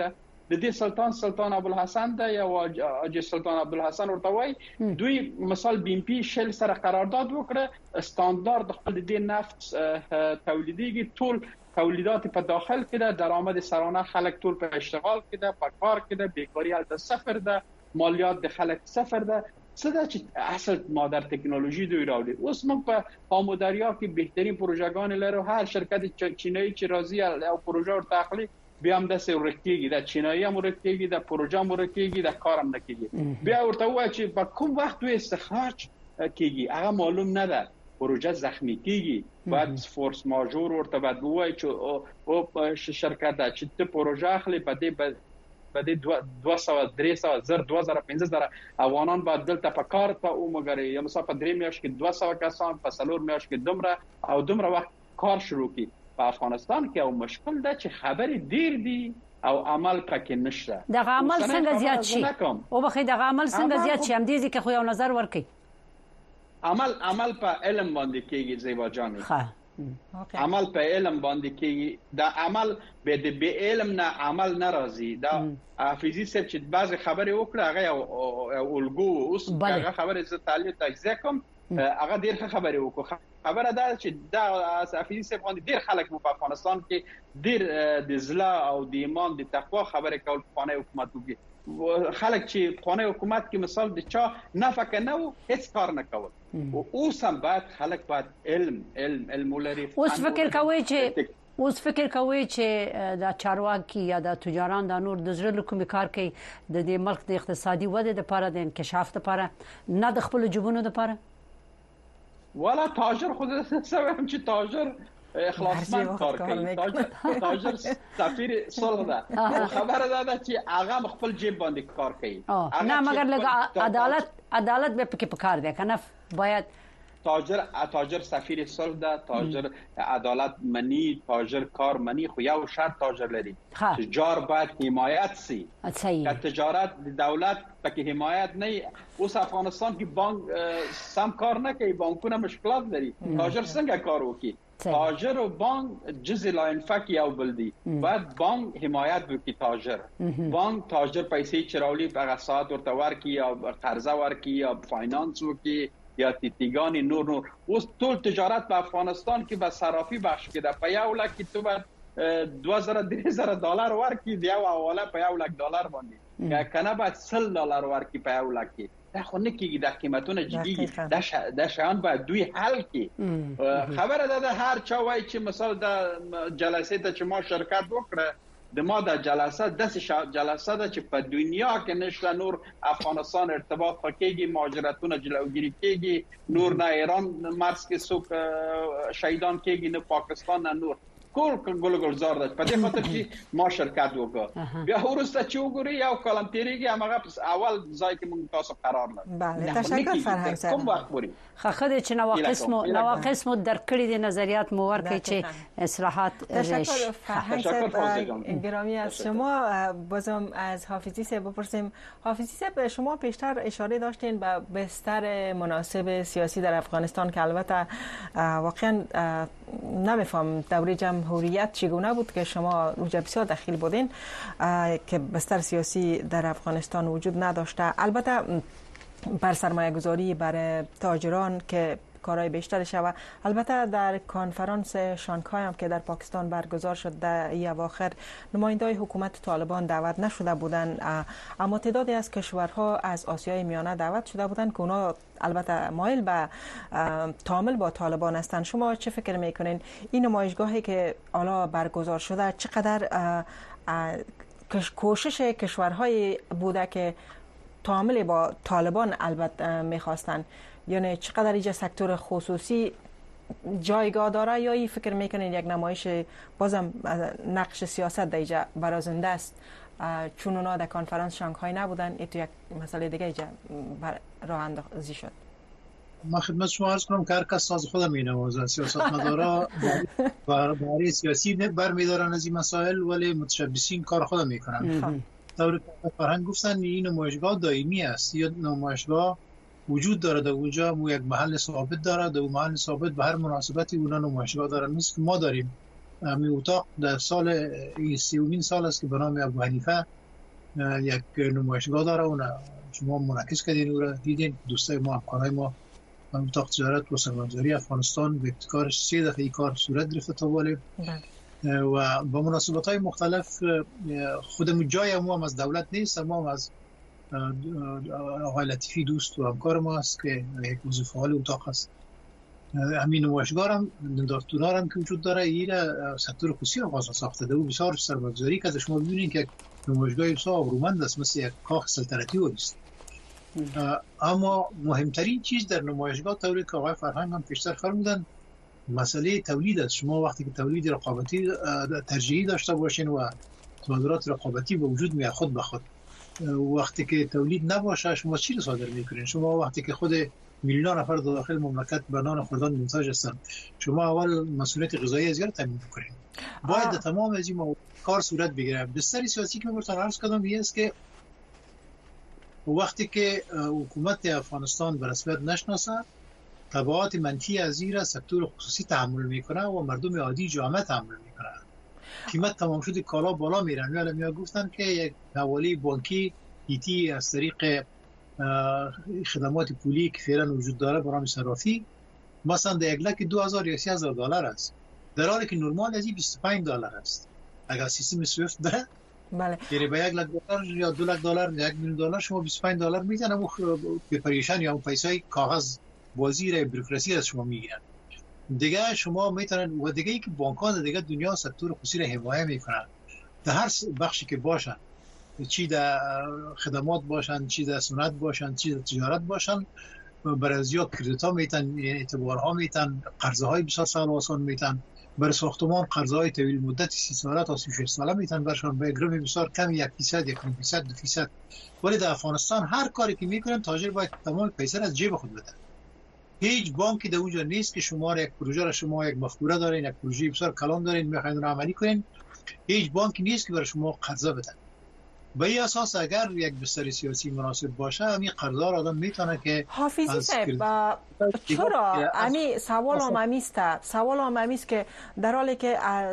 د دې سلطان سلطان ابوالحسن د یا اجي سلطان عبدالحسن ورتوي دوی مثال بي ام پی شل سره قرارداد وکړه استاندارد خپل د نفت تولیديږي ټول تولیدات په داخل کې ده درآمد سرانه خلک ټول په اشتغال کې ده په کار کې ده بیکاری هلته صفر ده مالیات د خلک صفر ده څه ده چې اصل مادر تکنولوژي دوی راوړي اوس موږ په هامودریا کې بهترین پروژه‌ګان لرو هر شرکت چینایي چې راځي او پروژه ورته اخلي بیا هم د سورکتيږي د چینایي هم ورکتيږي د پروژه هم ورکتيږي د کار هم نکېږي بیا ورته وایي چې په کوم وخت دوی استخراج کیږي هغه معلوم نه ده پروژه زخمی کیږي بعد فورس ماژور ورته بعد وایي چې او شرکت چې ته پروژه اخلي په دې په دې دوه سوه درې سوه زر دوه زره پنځه زره افغانان باید دلته په کار ته ومګري یا مثلا په درې میاشت کې دوه سوه کسان په څلور میاشت کې دومره او دومره وخت کار شروع کی په افغانستان کې او مشکل ده چې خبرې ډیر دي او عمل پکې نشته دغه عمل څنګه زیات شي او بخې دغه عمل څنګه زیات شي هم دې ځکه خو یو نظر ورکړي عمل عمل په علم باندې کېږي زیبا جان ښه عمل په علم باندې کېږي دا عمل به د به علم نه عمل ناراضي دا حافظي صاحب چې بعض خبرې وکړه هغه اولګو اوس هغه خبرې ز تعلیق تجزیه کوم هغه ډیر خبرې وکړه خبره ده چې دا حافظي صاحب باندې ډیر خلک په افغانستان کې ډیر د زلا او د ایمان د تقوا خبرې کول په خانه حکومت کې خلک چې خانه حکومت کې مثال د چا نفقه نه و هیڅ کار نه کول او اوس هم باید خلک باید علم علم علم ولري اوس فکر کوي چې اوس فکر کوي چې د چارواکي یا د تجاران د نور د زړه کوم کار کوي د دې ملک د اقتصادي وده لپاره د انکشاف لپاره نه د خپل جبونو لپاره ولا تاجر خود سوي هم چې تاجر اخلاصمند کار کوي تاجر تاجر سفیر صلح ده خبره ده چې هغه خپل جیب باندې کار کوي نه مگر لږ عدالت عدالت به پکې پکار دی کنه باید تاجر تاجر سفیر صلح ده تاجر عدالت منی تاجر کار منی خو یو شرط تاجر لري تجار باید حمایت سي که تجارت دولت پکې حمایت نه اوس افغانستان کې بانک سم کار نه کوي بانکونه مشکلات لري تاجر څنګه کار وکړي تاجر و بانک جزء لا انفاق یو بل دي بعد بانک حمایت وکړي تاجر بانک تاجر پیسې چراولي په ساعت ورته ورکي یا قرضه ورکي یا فاینانس وکړي یا تیګانی نور نور اوس ټول تجارت په افغانستان کې به صرافي بخش کې په یو لک کې تو به دوه زره درې زره ډالر ورکي دی او حواله په یو لک ډالر باندې کنه بعد سل ډالر ورکي په یو لک کې دا خو نه کېږي د قیمتونو جدي دا ش... دا شان باید دوی حل کړي خبره ده هر چا وایي چې مثال د جلسې ته چې ما شرکت وکړه د ما د جلسه د جلسه ده چې په دنیا کې نشته نور افغانستان ارتباط پکېږي مهاجرتونه جلوگیری کېږي نور نه ایران مرز کې څوک شهیدان کېږي نه پاکستان نه نور کول ګل ګلزار ده په دې خاطر چې ما شرکت وکړ بیا ورسته چې وګوري یو کلم تیریږي هغه اول ځای کې موږ تاسو قرار لرو بله تشکر فرهنګ صاحب کوم وخت پورې خخه چې نواقص مو نواقص مو درکړي دي نظریات مو ورکړي چې اصلاحات تشکر فرهنگ صاحب گرامی از شما بازم از حافظی صاحب بپرسیم حافظی صاحب شما پیشتر اشاره داشتین به بستر مناسب سیاسی در افغانستان که البته واقعا نمیفهم دوره جمهوریت چگونه بود که شما روجا بسیار دخیل بودین که بستر سیاسی در افغانستان وجود نداشته البته بر سرمایه گذاری بر تاجران که کارهای بیشتر شود البته در کنفرانس شانگهای هم که در پاکستان برگزار شد در این اواخر نماینده‌های حکومت طالبان دعوت نشده بودند اما تعدادی از کشورها از آسیای میانه دعوت شده بودند که اونا البته مایل به تعامل با طالبان هستند شما چه فکر میکنین این نمایشگاهی که حالا برگزار شده چقدر کوشش کشورهای بوده که تعامل با طالبان البته میخواستند یعنی چقدر اینجا سکتور خصوصی جایگاه داره یا این فکر میکنین یک نمایش بازم نقش سیاست در اینجا برازنده است چون اونا در کنفرانس شانگهای نبودن این تو یک مسئله دیگه اینجا راه اندازی شد ما خدمت شما عرض کنم که هر کس ساز خودم مینوازه سیاستمدارا برای سیاسی برمیدارن از این مسائل ولی متشبثین کار خودم میکنن طور فرهنگ گفتن این نمایشگاه دائمی است یا نمایشگاه وجود داره در اونجا مو یک محل ثابت داره در اون محل ثابت به هر مناسبتی اونا نمایشگاه دارن مثل که ما داریم می اتاق در سال این سیومین سال است که به نام ابو حنیفه یک نمایشگاه داره و شما منعکس کردین و دیدین دوستای ما همکارای ما اتاق تجارت و سرمایه‌گذاری افغانستان به ابتکارش سه دفعه این کار صورت گرفته تا بالا و با مناسبت‌های مختلف خودمون جای ما هم از دولت نیست، ما هم از آقای لطیفی دوست و همکار ما است که یک عضو فعال اتاق است. همین نمایشگاه هم نمودارتونار هم که وجود داره این سکتور خصوصی آغاز ساخته ده و بسیار سرمایه‌گذاری که شما ببینید که نمایشگاه بسیار آبرومند است، مثل یک کاخ سلطنتی است. اما مهمترین چیز در نمایشگاه طوری که آقای فرهنگ هم پیشتر فرمودن مسئله تولید است. شما وقتی که تولید رقابتی ترجیحی داشته باشین و صادرات رقابتی به وجود میاد خود به خود، وقتی که تولید نباشه شما چی رو صادر میکنین؟ شما وقتی که خود میلیون نفر داخل مملکت به نان خوردن محتاج هستن، شما اول مسئولیت غذایی از یاد تامین کنین. باید تمام از این کار صورت بگیره. بستر سیاسی که براتون عرض کردم این است که وقتی که حکومت افغانستان به رسمیت نشناسه، تبعات منفی از این را سکتور خصوصی تحمل میکنه و مردم عادی جامعه تحمل میکنه. قیمت تمام شد کالا بالا میرن. میاله میا گفتن که یک حواله بانکی ایتی از طریق خدمات پولی که فعلا وجود داره برای صرافی مثلا در یک لک دو هزار یا سی هزار دلار است، در حالی که نرمال از این بیست و پنج دلار است. اگر سیستم سویفت ده بله یعنی به یک لک دلار یا دو لک دلار یا یک میلیون دلار شما بیست و پنج دلار میزنه و به پریشان یا پیسای کاغذ بازی را بروکراسی از شما میگیرن. دیگه شما میتونن و دیگه ای که بانکان دیگه دنیا سکتور خصوصی را حمایت میکنن در هر بخشی که باشن، چی در خدمات باشن، چی در صنعت باشن، چی در تجارت باشن، برای زیاد کردیت‌ها میتن، اعتبارها میتن، قرضهای بسیار سهل و آسان میتن. برای ساختمان قرضهای طویل مدت سی ساله تا سی و شش ساله میتن برشان به گرم بسیار کم یک فیصد، یک نیم فیصد، دو فیصد. ولی در افغانستان هر کاری که میکنن تاجر باید تمام پیسه از جیب خود بده. هیچ بانکی در اونجا نیست که شما یک پروژه را شما یک مفکوره دارین، یک پروژه بسیار کلان دارین میخواین اون عملی کنین، هیچ بانکی نیست که برای شما قرض بده. به این اساس اگر یک بستر سیاسی مناسب باشه همین قرضدار آدم میتونه که حافظی صاحب چرا امی سوال هم امیست سوال هم امیست که در حالی که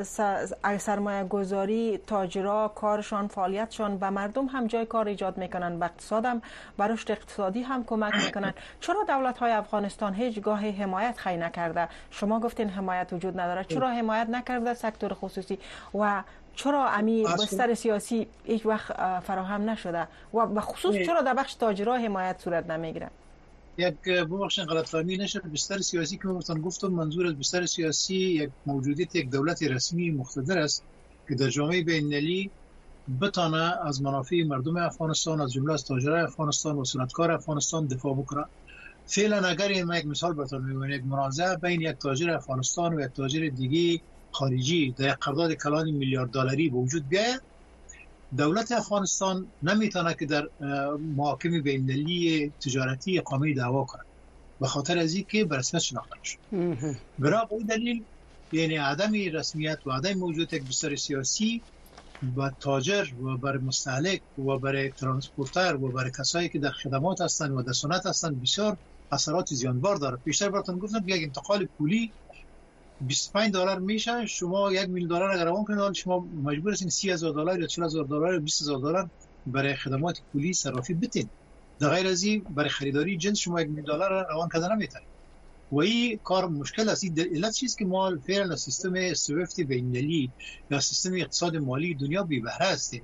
سرمایه گذاری تاجرها کارشان فعالیتشان به مردم هم جای کار ایجاد میکنن، به اقتصاد هم به رشد اقتصادی هم کمک میکنن، چرا دولت های افغانستان هیچگاه حمایت خی نکرده؟ شما گفتین حمایت وجود نداره، چرا حمایت نکرده سکتور خصوصی و چرا امی بستر سیاسی هیچ وقت فراهم نشده و به خصوص چرا در بخش تاجرها حمایت صورت نمیگیره؟ یک ببخشید غلطفهمی نشه. بستر سیاسی که من گفتم منظور از بستر سیاسی یک موجودیت یک دولت رسمی مقتدر است که در جامعه بین‌المللی بتونه از منافع مردم افغانستان از جمله از تاجرای افغانستان و صنعتکار افغانستان دفاع بکنه. فعلا اگر یک مثال بهتون میگم، یک منازعه بین یک تاجر افغانستان و یک تاجر دیگه خارجی در یک قرارداد کلان میلیارد دلاری به وجود بیاید، دولت افغانستان نمیتونه که در محاکم بین‌المللی تجارتی اقامه دعوا کنه به خاطر از اینکه به رسمیت شناخته نشد. برای این دلیل یعنی عدم رسمیت و عدم موجودیت یک بستر سیاسی و تاجر و برای مستهلک و برای ترانسپورتر و برای کسایی که در خدمات هستند و در صنعت هستند بسیار اثرات زیانبار داره. پیشتر براتون گفتم یک انتقال پولی بیست و پنج دلار میشه، شما یک میلیون دلار اگر روان کنید شما مجبور هستین سی هزار دلار یا چهل هزار دلار یا بیست هزار دلار برای خدمات پولی صرافی بدین. در غیر از این برای خریداری جنس شما یک میلیون دلار روان کردن نمیتونید و این کار مشکل است. این علت چیزی که ما فعلا سیستم سویفت بین‌المللی یا سیستم اقتصاد مالی دنیا بی بهره هستیم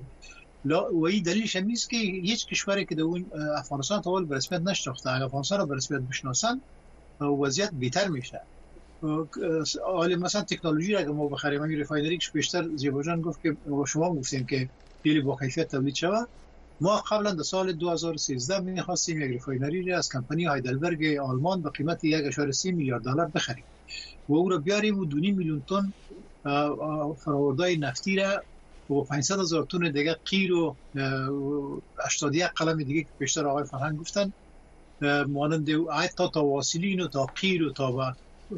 و این دلیلش هم نیست که هیچ کشوری که در اون افغانستان تا حال به رسمیت نشناخته اگر افغانستان رو به رسمیت بشناسن وضعیت بهتر میشه. حالا مثلا تکنولوژی را که ما بخریم، همین ریفاینری که بیشتر زیبا جان گفت که شما گفتیم که خیلی با کیفیت تولید شود، ما قبلا در سال دو هزار و سیزده می‌خواستیم یک ریفاینری را از کمپانی هایدلبرگ آلمان به قیمت یک و سه میلیارد دلار بخریم و او را بیاریم و دو میلیون تن فرآوردهای نفتی را و پانصد هزار تن دیگه قیر و هشتاد و یک قلم دیگه که بیشتر آقای فرهنگ گفتن مانند تا تا واصلین و تا قیر و تا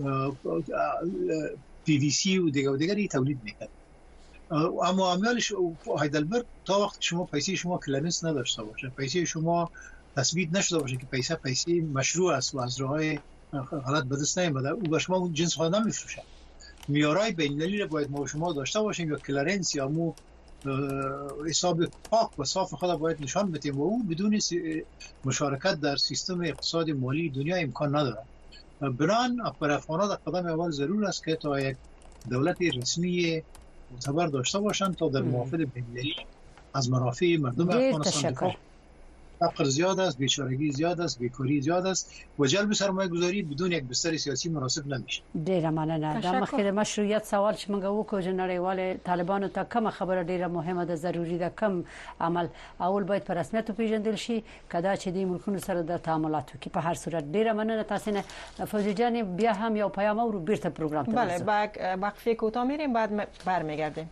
پی وی سی و دیگه و دیگری تولید میکرد. اما عملش هایدلبرگ تا وقت شما پیسه شما کلرنس نداشته باشه، پیسه شما تثبیت نشده باشه که پیسه پیسه مشروع است و از راههای غلط به دست نیامده، او به شما اون جنس ها نمیفروشه. معیارهای بین‌المللی را باید ما شما داشته باشیم یا کلرنس یا مو حساب پاک و صاف خود باید نشان بدیم و او بدون مشارکت در سیستم اقتصاد مالی دنیا امکان نداره. بنان بر افغانان قدم اول ضرور است که تا یک دولت رسمی معتبر داشته باشند تا در محافل بین‌المللی از منافع مردم افغانستان دفاع. فقر زیاد است، بیچارگی زیاد است، بیکاری زیاد است و جلب سرمایه گذاری بدون یک بستر سیاسی مناسب نمیشه. ډیره مننه. د مخکې د مشروعیت سوال چې موږ وکړو چې نړیوال طالبانو ته کومه خبره ډیره مهمه ده، ضروری ده کم عمل اول باید په رسمیت پیژندل شي کدا چې د ملکونو سره د تعاملاتو کې په هر صورت. ډیره مننه تاسو نه فوزی جان. بیا هم یو پیام او بیرته پروګرام ته بله با وقفه کوتاه میریم بعد برمیگردیم.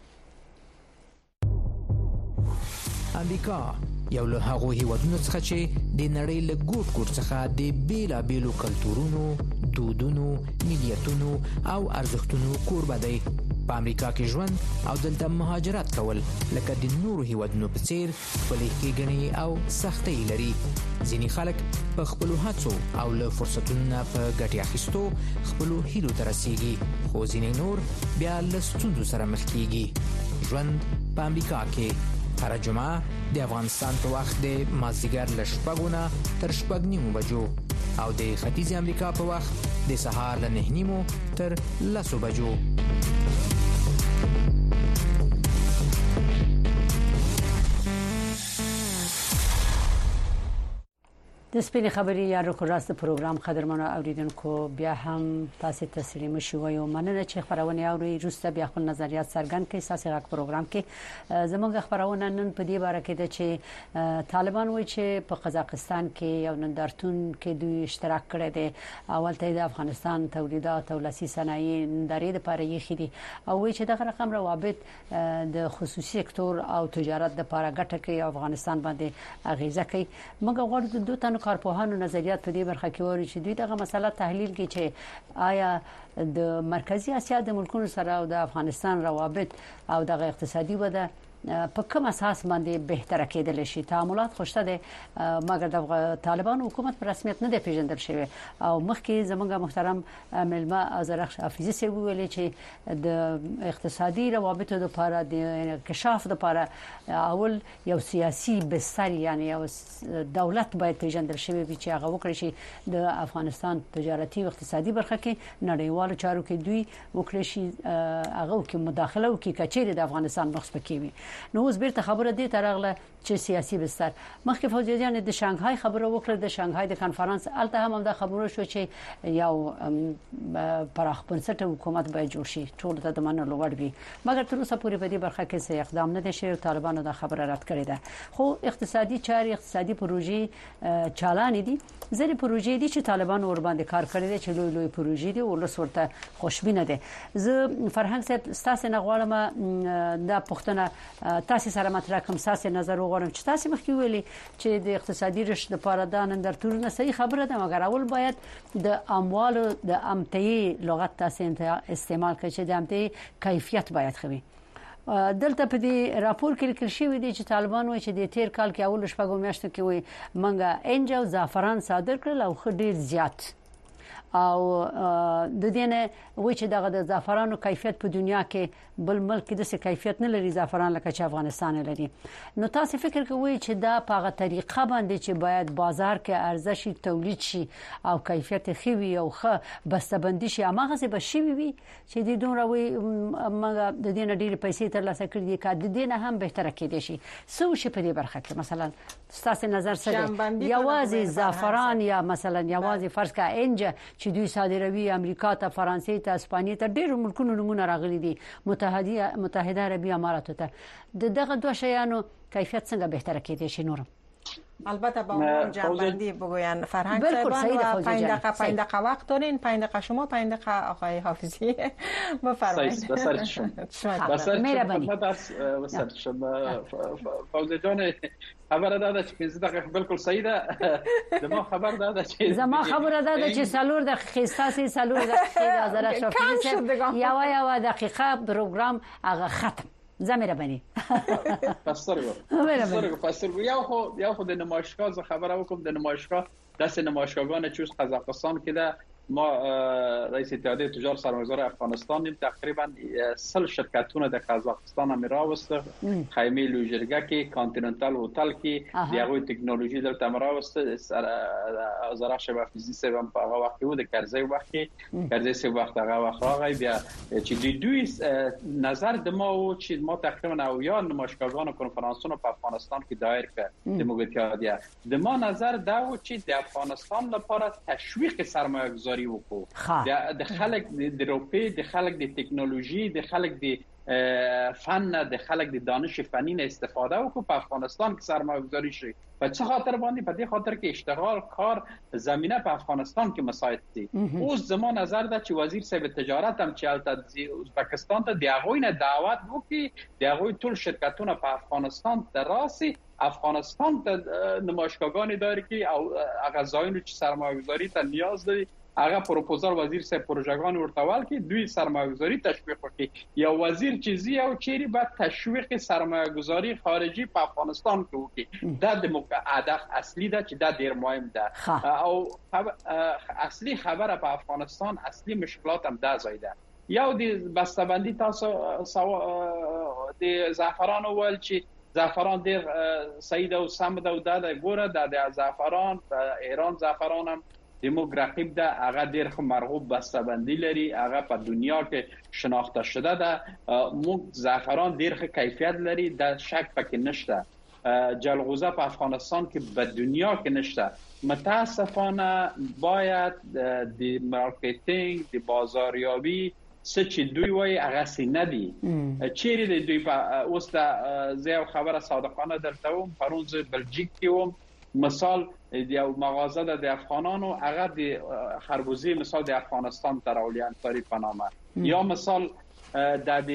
امریکا یو له هغو هیوادونو څخه چې د نړۍ له ګوټ ګوټ څخه د بیلابیلو کلتورونو، دودونو، ملیتونو او ارزښتونو کوربه دی. په امریکا کې ژوند او دلته مهاجرت کول لکه د نورو هیوادونو په څیر خپلې ښېګڼې او سختۍ لري. ځینې خلک په خپلو هڅو او له فرصتونو نه په ګټې اخیستو خپلو هیلو ته رسیږي، خو ځینې نور بیا له ستونزو سره مخ کیږي. ژوند په امریکا کې هر جمعه د افغانستان په وخت د مازدیګر له شپږو نه تر شپږ نیمو بجو او د ختیځ امریکا په وخت د سهار له نهه نیمو تر لسو بجو. د سپینې خبرې یا رکو راست پروګرام قدرمنو اوریدونکو بیا هم تاسو تسلیم شو یو مننه چې خبرونه اوري روسته بیا خپل نظریات څرګند کړي. اساسي غږ پروګرام کې زموږ خبرونه نن په دې باره کې ده چې طالبان وایي چې په قزاقستان کې یو نندارتون کې دوی اشتراک کړی دی. اول ته د افغانستان تولیدات او لاسي صنایع نندارې لپاره یې خېدي او وایي چې دغه رقم روابط د خصوصي سکتور او تجارت لپاره ګټه کوي او افغانستان باندې اغیزه کوي. موږ غواړو د دوه تنو کارپوهانو نظریات په دې برخه کې وری چې دوی دغه مسله تحلیل کوي چې آیا د مرکزی اسیا د ملکونو سره او د افغانستان روابط او دغه اقتصادي وده په کوم اساس باندې بهتره کېدل شي. تعاملات خوشته دي مګر د طالبان حکومت په رسمیت نه دی پیژندل شوی او مخکې زمونږ محترم ملما ازرخ حافظي سی ویل چې د اقتصادي روابطو لپاره د انکشاف لپاره اول یو سیاسي بستر یعنی یو دولت باید پیژندل شوی وي چې هغه وکړي شي د افغانستان تجارتي او اقتصادي برخه کې نړیوالو چارو کې دوی وکړي شي هغه کې مداخله وکړي کچېره د افغانستان مخ سپکوي. نو اوس بیرته خبره دی ترغله چې سیاسي بستر مخکې فوزي جان د شانګهای خبره وکړه. د شانګهای د کانفرنس الته هم د خبرو شو چې یو پراخ بنسټه حکومت باید جوړ شي ټول ته د منلو وړ وي مګر تر اوسه پورې په دې برخه کې څه اقدام نه دي شوی. طالبانو د خبره رد کړې ده خو اقتصادي چارې اقتصادي پروژې چالان دي. ځینې پروژې دي چې طالبان ور باندې کار کړی دي چې لوی لوی پروژې دي او لس ورته خوشبینه دي. زه فرهنګ صاحب ستاسو نه غواړم د پښتنه تاسو سره مطرح کوم ساسي نظر وغواړم چې تاسو مخکې ویلي چې د اقتصادي رشد لپاره دا نندارتونونه صحیح خبره ده مګر اول باید د اموالو د امتیي لغت تاسو استعمال کړئ چې د امتیي کیفیت باید خوي. دلته په دې راپور کې لیکل شوی دی چې طالبان وایي چې د تیر کال کې اول شپږو میاشتو کې وي منګه انجو زعفران صادر کړل او خډیر زیات او د دې نه وایي چې دغه د زعفرانو کیفیت په دنیا کې بل ملک کې د څه کیفیت نه لري زعفران لکه چې افغانستان لري. نو تاسو فکر کوئ چې دا په هغه طریقه باندې چې باید بازار کې ارزش تولید شي او کیفیت خوي او ښه بسته‌بندي شي هغه څه به شي وي چې د دومره وي موږ د دې نه ډېر پیسې ترلاسه کړې دي که د دې نه هم بهتره کېدې شي څه شي په دې برخه کې مثلا تاسو نظر سره یوازې زعفران یا مثلا یوازې فرض کا انج چې دوی صادروي امریکا ته فرانسې ته اسپانیا ته ډېر ملکونو نمونه راغلي دي متحده متحده عربی اماراتو ته دغه دوه شیانو کیفیت څنګه بهتره کېدې شي نورم البته با اون جنبندی بگوین فرهنگ صاحبان و پنج دقیقه پنج دقیقه وقت دارین پنج دقیقه شما پنج دقیقه آقای حافظی بفرمایید. بسر شما بسر شما بس بسر شما فوزی جان خبر داده چې پنځه دقیقه بالکل صحیح ده. زما خبر داده چې زما خبر داده چې سالور دقیقه ساسي سالور دقیقه حضرت شافعی یا یا دقیقه پروګرام هغه ختم زميره بني فسرګو فسرګو فسرګو یو خو یو خو د نمایشګاه ز خبره وکم د نمایشګاه داسې نمایشګاهونه چې قزاقستان کې ده ما رئیس اتحادیه تجار سرمایه‌گذار افغانستان تقریبا سل شرکتونه در قزاقستان هم راوسته، خیمه لوژرگه کی کانتیننتال هتل کی دیگه تکنولوژی دلته راوسته، زراعت و فیزیک هم په هغه وخت بود، کرزی وخت کرزی سه وخت هغه وخت راغی بیا چې د دوی نظر د ما او چې ما تقریبا او یا نمایشگاهان و کنفرانسونه په افغانستان کې دایر کړ د موږ اتحادیه د ما نظر دا و چې د افغانستان لپاره تشویق سرمایه‌گذاری وکړو، د خلک د روپی، د خلک د ټکنالوژي، د خلک د فن، د خلک د دانش فنی نه استفاده وکړو په افغانستان کې سرمایه‌گذاری شي. په څه خاطر باندې؟ په دې خاطر کې اشتغال کار زمينه په افغانستان کې مساعد دي. اوس زموږ نظر ده چې وزیر صاحب تجارت هم چې البته ازبکستان ته د هغوی نه دعوت وکړي، د هغوی ټول شرکتونه په افغانستان ته راسي، افغانستان ته نمایشگاهان دایر کی او هغه ځایونه چې سرمایه‌گذاری ته نیاز دي هغه پروپوزال وزیر صاحب پروژه‌ګان ورتول کی دوی سرمایه‌گذاری تشویق وکړي. یا وزیر چیزی او چیرې بعد تشویق سرمایه‌گذاری خارجي په افغانستان کې وکړي. دا د هدف اصلي ده چې دا ډیر مهم ده. او اصلي خبره په افغانستان اصلي مشکلات هم دا ځای ده. یو د بسته‌بندي تاسو د زعفران ول چې زعفران ډیر سید او سم ده او د ګوره د زعفران په ایران زعفران هم دموږ رقیب ده، هغه ډیر مرغوب بسته‌بندي لري، هغه په دنیا کې شناخته شده ده. موږ زعفران ډیر ښه کیفیت لري، د شک پکې نشته. جلغوزه په افغانستان کې په دنیا کې نشته. متاسفانه باید د مارکیټینګ د بازاریابی څه چې دوی وایي هغه سینه دي چیرې د دوی په اوس د زیو خبره صادقانه درته وم پرون زه بلژیک کې وم مثال یو مغازه د افغانانو هغه د خربوزه مثال د افغانستان ته راولي انصاری په نامه یا مثال د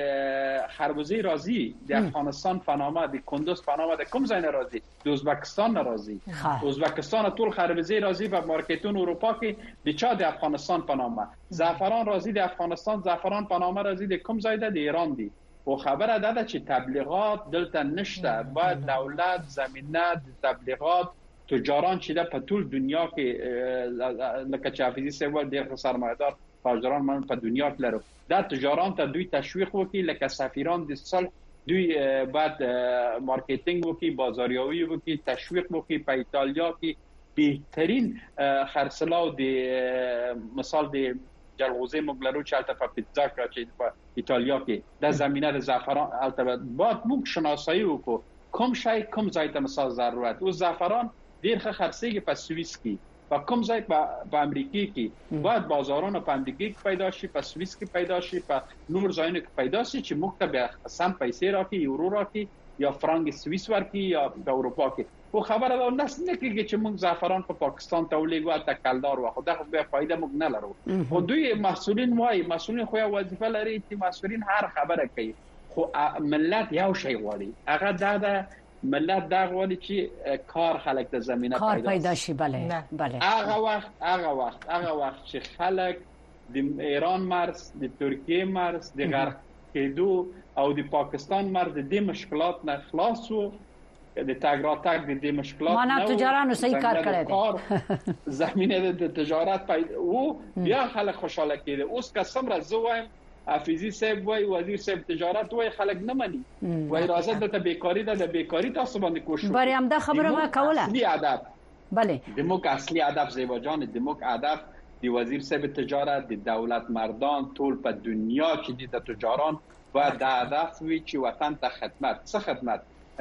خربوزه رازی د افغانستان په نامه د کندوز په نامه د کوم ځای نه راځي د ازبکستان نه راځي ازبکستان ټول خربوزه رازی په مارکیټونو اروپا کې د چا د افغانستان په نامه زعفران رازی د افغانستان زعفران په نامه رازی د کوم ځای د ایران دی. او خبره ده چې تبلیغات دلته نشته، باید دولت زمینه د تبلیغات تجاران چې د په ټول دنیا کې لکه چې حافظي سیوال ډېر سرمایه‌دار تاجران من په دنیا کې لرو، دا تجاران ته دوی تشویق وکړي لکه سفیران د صلح دوی بعد مارکیټینګ وکړي، بازاریابي وکړي، تشویق وکړي. په ایتالیا کې بهترین خرڅلاو د مثال د جلغوزه مغلرو چې البته په پیتزا کې چې په ایتالیا کې د زمينه د زعفران البته باید موږ شناسایی وکړو کوم شی کوم ځای ته مثال ضرورت. او زعفران ډیر ښه خرڅيږي په سوئیس کې، په کوم ځای په امریکا کې باید بازارونه په امریکا کې پیدا شي، په سوئیس کې پیدا شي، په نور ځایونو کې پیدا شي چې موږ ته به سم پیسې راکړي، یورو راکړي یا فرانګ سوئیس ورکړي یا په اروپا کې. خو خبره ده نس نه کېږي چې موږ زعفران په پاکستان ته ولېږو ته کلدار واخو، دا به فائدہ موږ نه لرو. خو دوی مسؤلین وایي مسؤلین خو یو وظیفه لري چې مسؤلین هر خبره کوي، خو ملت یو شی غواړي، هغه دا ده ملت دا غواړي چې کار خلک د زمينه کار پیدا شي. بله بله هغه وخت هغه وخت هغه وخت چې خلک د ایران مرز د ترکیه مرز د غرب کېدو او د پاکستان مرز د مشکلات نه خلاص وو، د تاګ را تاګ د دې مشکلات نه معنا تجارانو صحیح کار کړی دی، زمينه د تجارت پیدا وو، بیا خلک خوشاله کېده. اوس که سمره زویم حافظي صاحب وای وزیر صاحب تجارت وای خلک نه مني، وای راځه د بیکاری د بیکاری تاسو باندې کوشش بری هم دا خبره ما کوله. اصلي ادب بله د موږ اصلي ادب زیبا جان د موږ ادب د وزیر صاحب تجارت د دولت مردان ټول په دنیا کې د تجاران باید د هدف وي چې وطن ته خدمت څه خدمت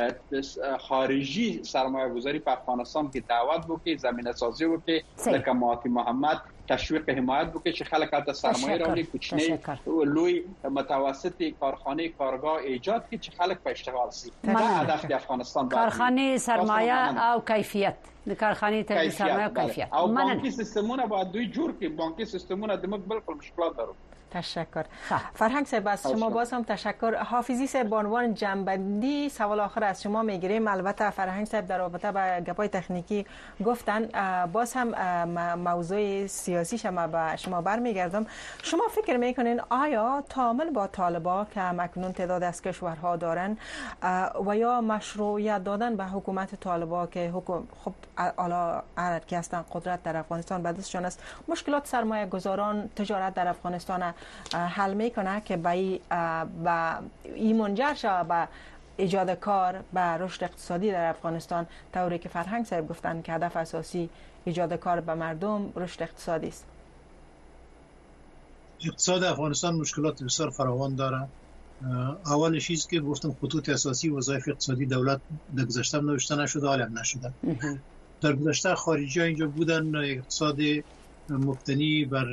خارجي سرمایه‌گذاری په افغانستان کې دعوت وکړي، زمينه سازي وکړي، لکه ماتی محمد تشویق حمایت وکړي چې خلک ته سرمایه راوړي، کوچنی لوی متوسطی کارخانه کارگاه ایجاد کړي چې خلک په اشتغال شي. دا هدف د افغانستان دی، کارخانه سرمایه او کیفیت د کارخانه ته سرمایه او کیفیت او بانکي سیستمونه باید دوی جوړ کړي. بانکي سیستمونه د موږ بالکل مشکلات درو تشکر. فرهنگ صاحب از شما باز هم تشکر. حافظی صاحب به عنوان جنبندی سوال آخر از شما میگیریم. البته فرهنگ صاحب در رابطه با گپای تکنیکی گفتن، باز هم موضوع سیاسی شما به شما برمیگردم. شما فکر میکنین آیا تعامل با طالبان که اکنون تعداد از کشورها دارن و یا مشروعیت دادن به حکومت طالبان که حکم خب حالا هر کی هستن قدرت در افغانستان به دستشان است، مشکلات سرمایه گذاران تجارت در افغانستان حل میکنه که به این منجر شود به ایجاد کار، به رشد اقتصادی در افغانستان، طوری که فرهنگ صاحب گفتن که هدف اساسی ایجاد کار به مردم، رشد اقتصادی است. اقتصاد افغانستان مشکلات بسیار فراوان داره. اولش چیزی که گفتم خطوط اساسی وظایف اقتصادی دولت در گذشته نوشته نشده، حالا هم نشده. در گذشته خارجی ها اینجا بودن، اقتصاد مبتنی بر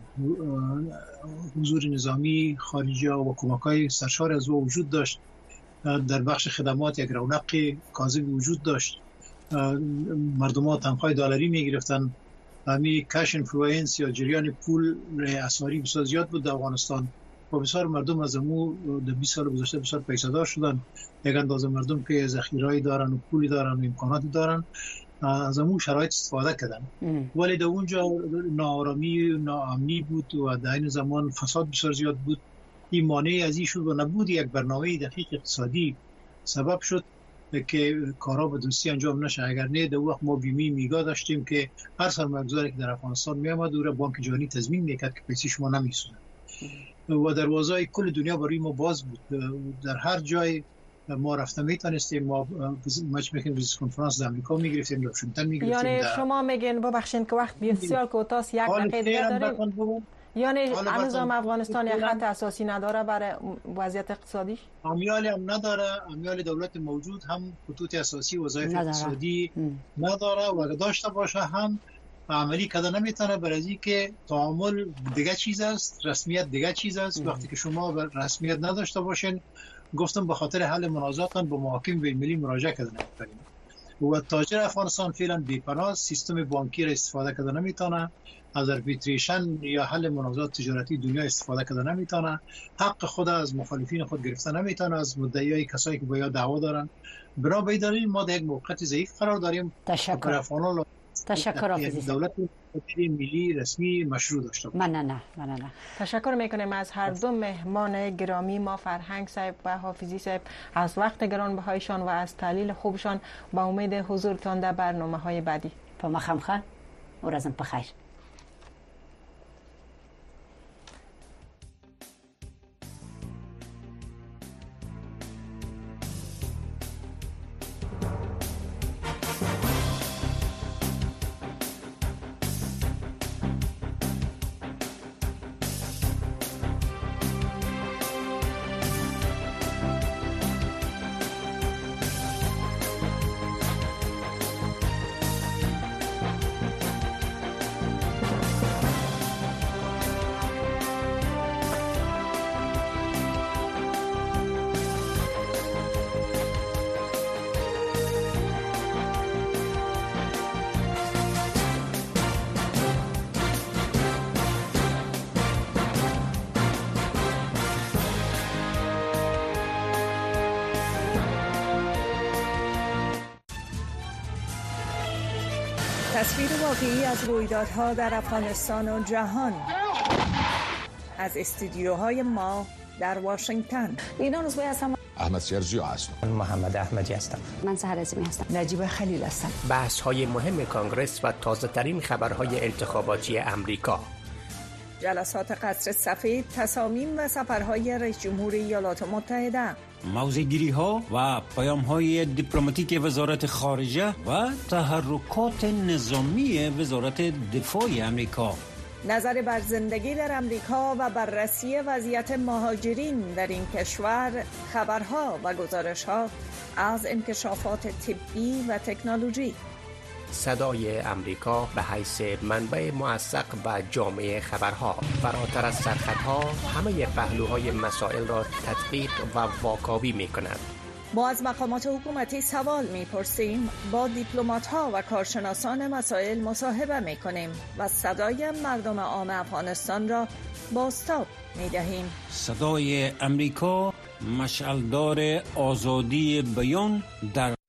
حضور نظامی خارجی ها و کمک های سرشار از او وجود داشت. در بخش خدمات یک رونق کاذب وجود داشت. مردم ها تنخواه دلاری می گرفتن. همین کش اینفلوئنس یا جریان پول اسعاری بسیار زیاد بود در افغانستان و بسیار مردم از امو در بیست سال گذشته بسیار پیسه‌دار شدن. یک اندازه مردم که ذخیره‌ای دارن و پولی دارن و امکاناتی دارن از امو شرایط استفاده کردن. ولی در اونجا ناآرامی و ناامنی بود و در این زمان فساد بسیار زیاد بود. این مانع از این شد و نبود یک برنامه دقیق اقتصادی سبب شد که کارها به درستی انجام نشه. اگر نه در وقت ما بیمه میگا داشتیم که هر سرمایه‌گذاری که در افغانستان میامد او را بانک جهانی تضمین میکرد که پیسه شما نمیسونه و دروازه‌های کل دنیا برای ما باز بود. در هر جای ما رفته میتونستیم، ما مچ میکنیم ویزیت کنفرانس در امریکا میگرفتیم یا واشنگتن میگرفتیم. یعنی شما میگین ببخشید که وقت بسیار کوتاه، یک دقیقه دیگه داریم. یعنی هنوز هم افغانستان یک خط اساسی نداره برای وضعیت اقتصادیش؟ امیالی هم نداره. امیال دولت موجود هم خطوط اساسی وظایف اقتصادی نداره و اگه داشته باشه هم عملی کده نمیتونه، برای اینکه تعامل دیگه چیز است، رسمیت دیگه چیز است. وقتی که شما رسمیت نداشته باشین، گفتم به خاطر حل منازعات به محاکم بین المللی مراجعه کردن نمیتونیم و تاجر افغانستان فعلا بی‌پناه، سیستم بانکی را استفاده کردن نمیتونه، از اربیتریشن یا حل منازعات تجارتی دنیا استفاده کردن نمیتونه، حق خود از مخالفین خود گرفتن نمیتونه، از مدعیای کسایی که باید دعوا دارن. برای به دلیل ما در یک موقعیت ضعیف قرار داریم. تشکر. تشکر آفیزی. دولت ملی رسمی مشروع داشته باشه. من نه نه من نه. تشکر میکنیم از هر دو مهمان گرامی ما، فرهنگ صاحب و حافظی صاحب، از وقت گرانبهایشان و از تحلیل خوبشان. با امید حضورتان در برنامه‌های بعدی. با ما خمخه و روزم بخیر. تصویر واقعی از رویدادها در افغانستان و جهان از استودیوهای ما در واشنگتن. لینا روزبایی هستم. احمد سرجی هستم. من محمد احمدی هستم. من سحر عظیمی هستم. نجیب خلیل هستم. بحث های مهم کانگرس و تازه ترین خبرهای انتخاباتی امریکا. جلسات قصر سفید، تصامیم و سفرهای رئیس جمهور ایالات متحده. موضع‌گیری ها و پیام های دیپلماتیک وزارت خارجه و تحرکات نظامی وزارت دفاع امریکا. نظر بر زندگی در امریکا و بررسی وضعیت مهاجرین در این کشور، خبرها و گزارش‌ها از انکشافات طبی و تکنولوژی. صدای امریکا به حیث منبع موثق و جامع خبرها، فراتر از سرخطها همه پهلوهای مسائل را تدقیق و واکاوی می کند. ما از مقامات حکومتی سوال می پرسیم، با دیپلمات‌ها و کارشناسان مسائل مصاحبه می کنیم و صدای مردم عام افغانستان را بازتاب می دهیم. صدای امریکا، مشعلدار آزادی بیان در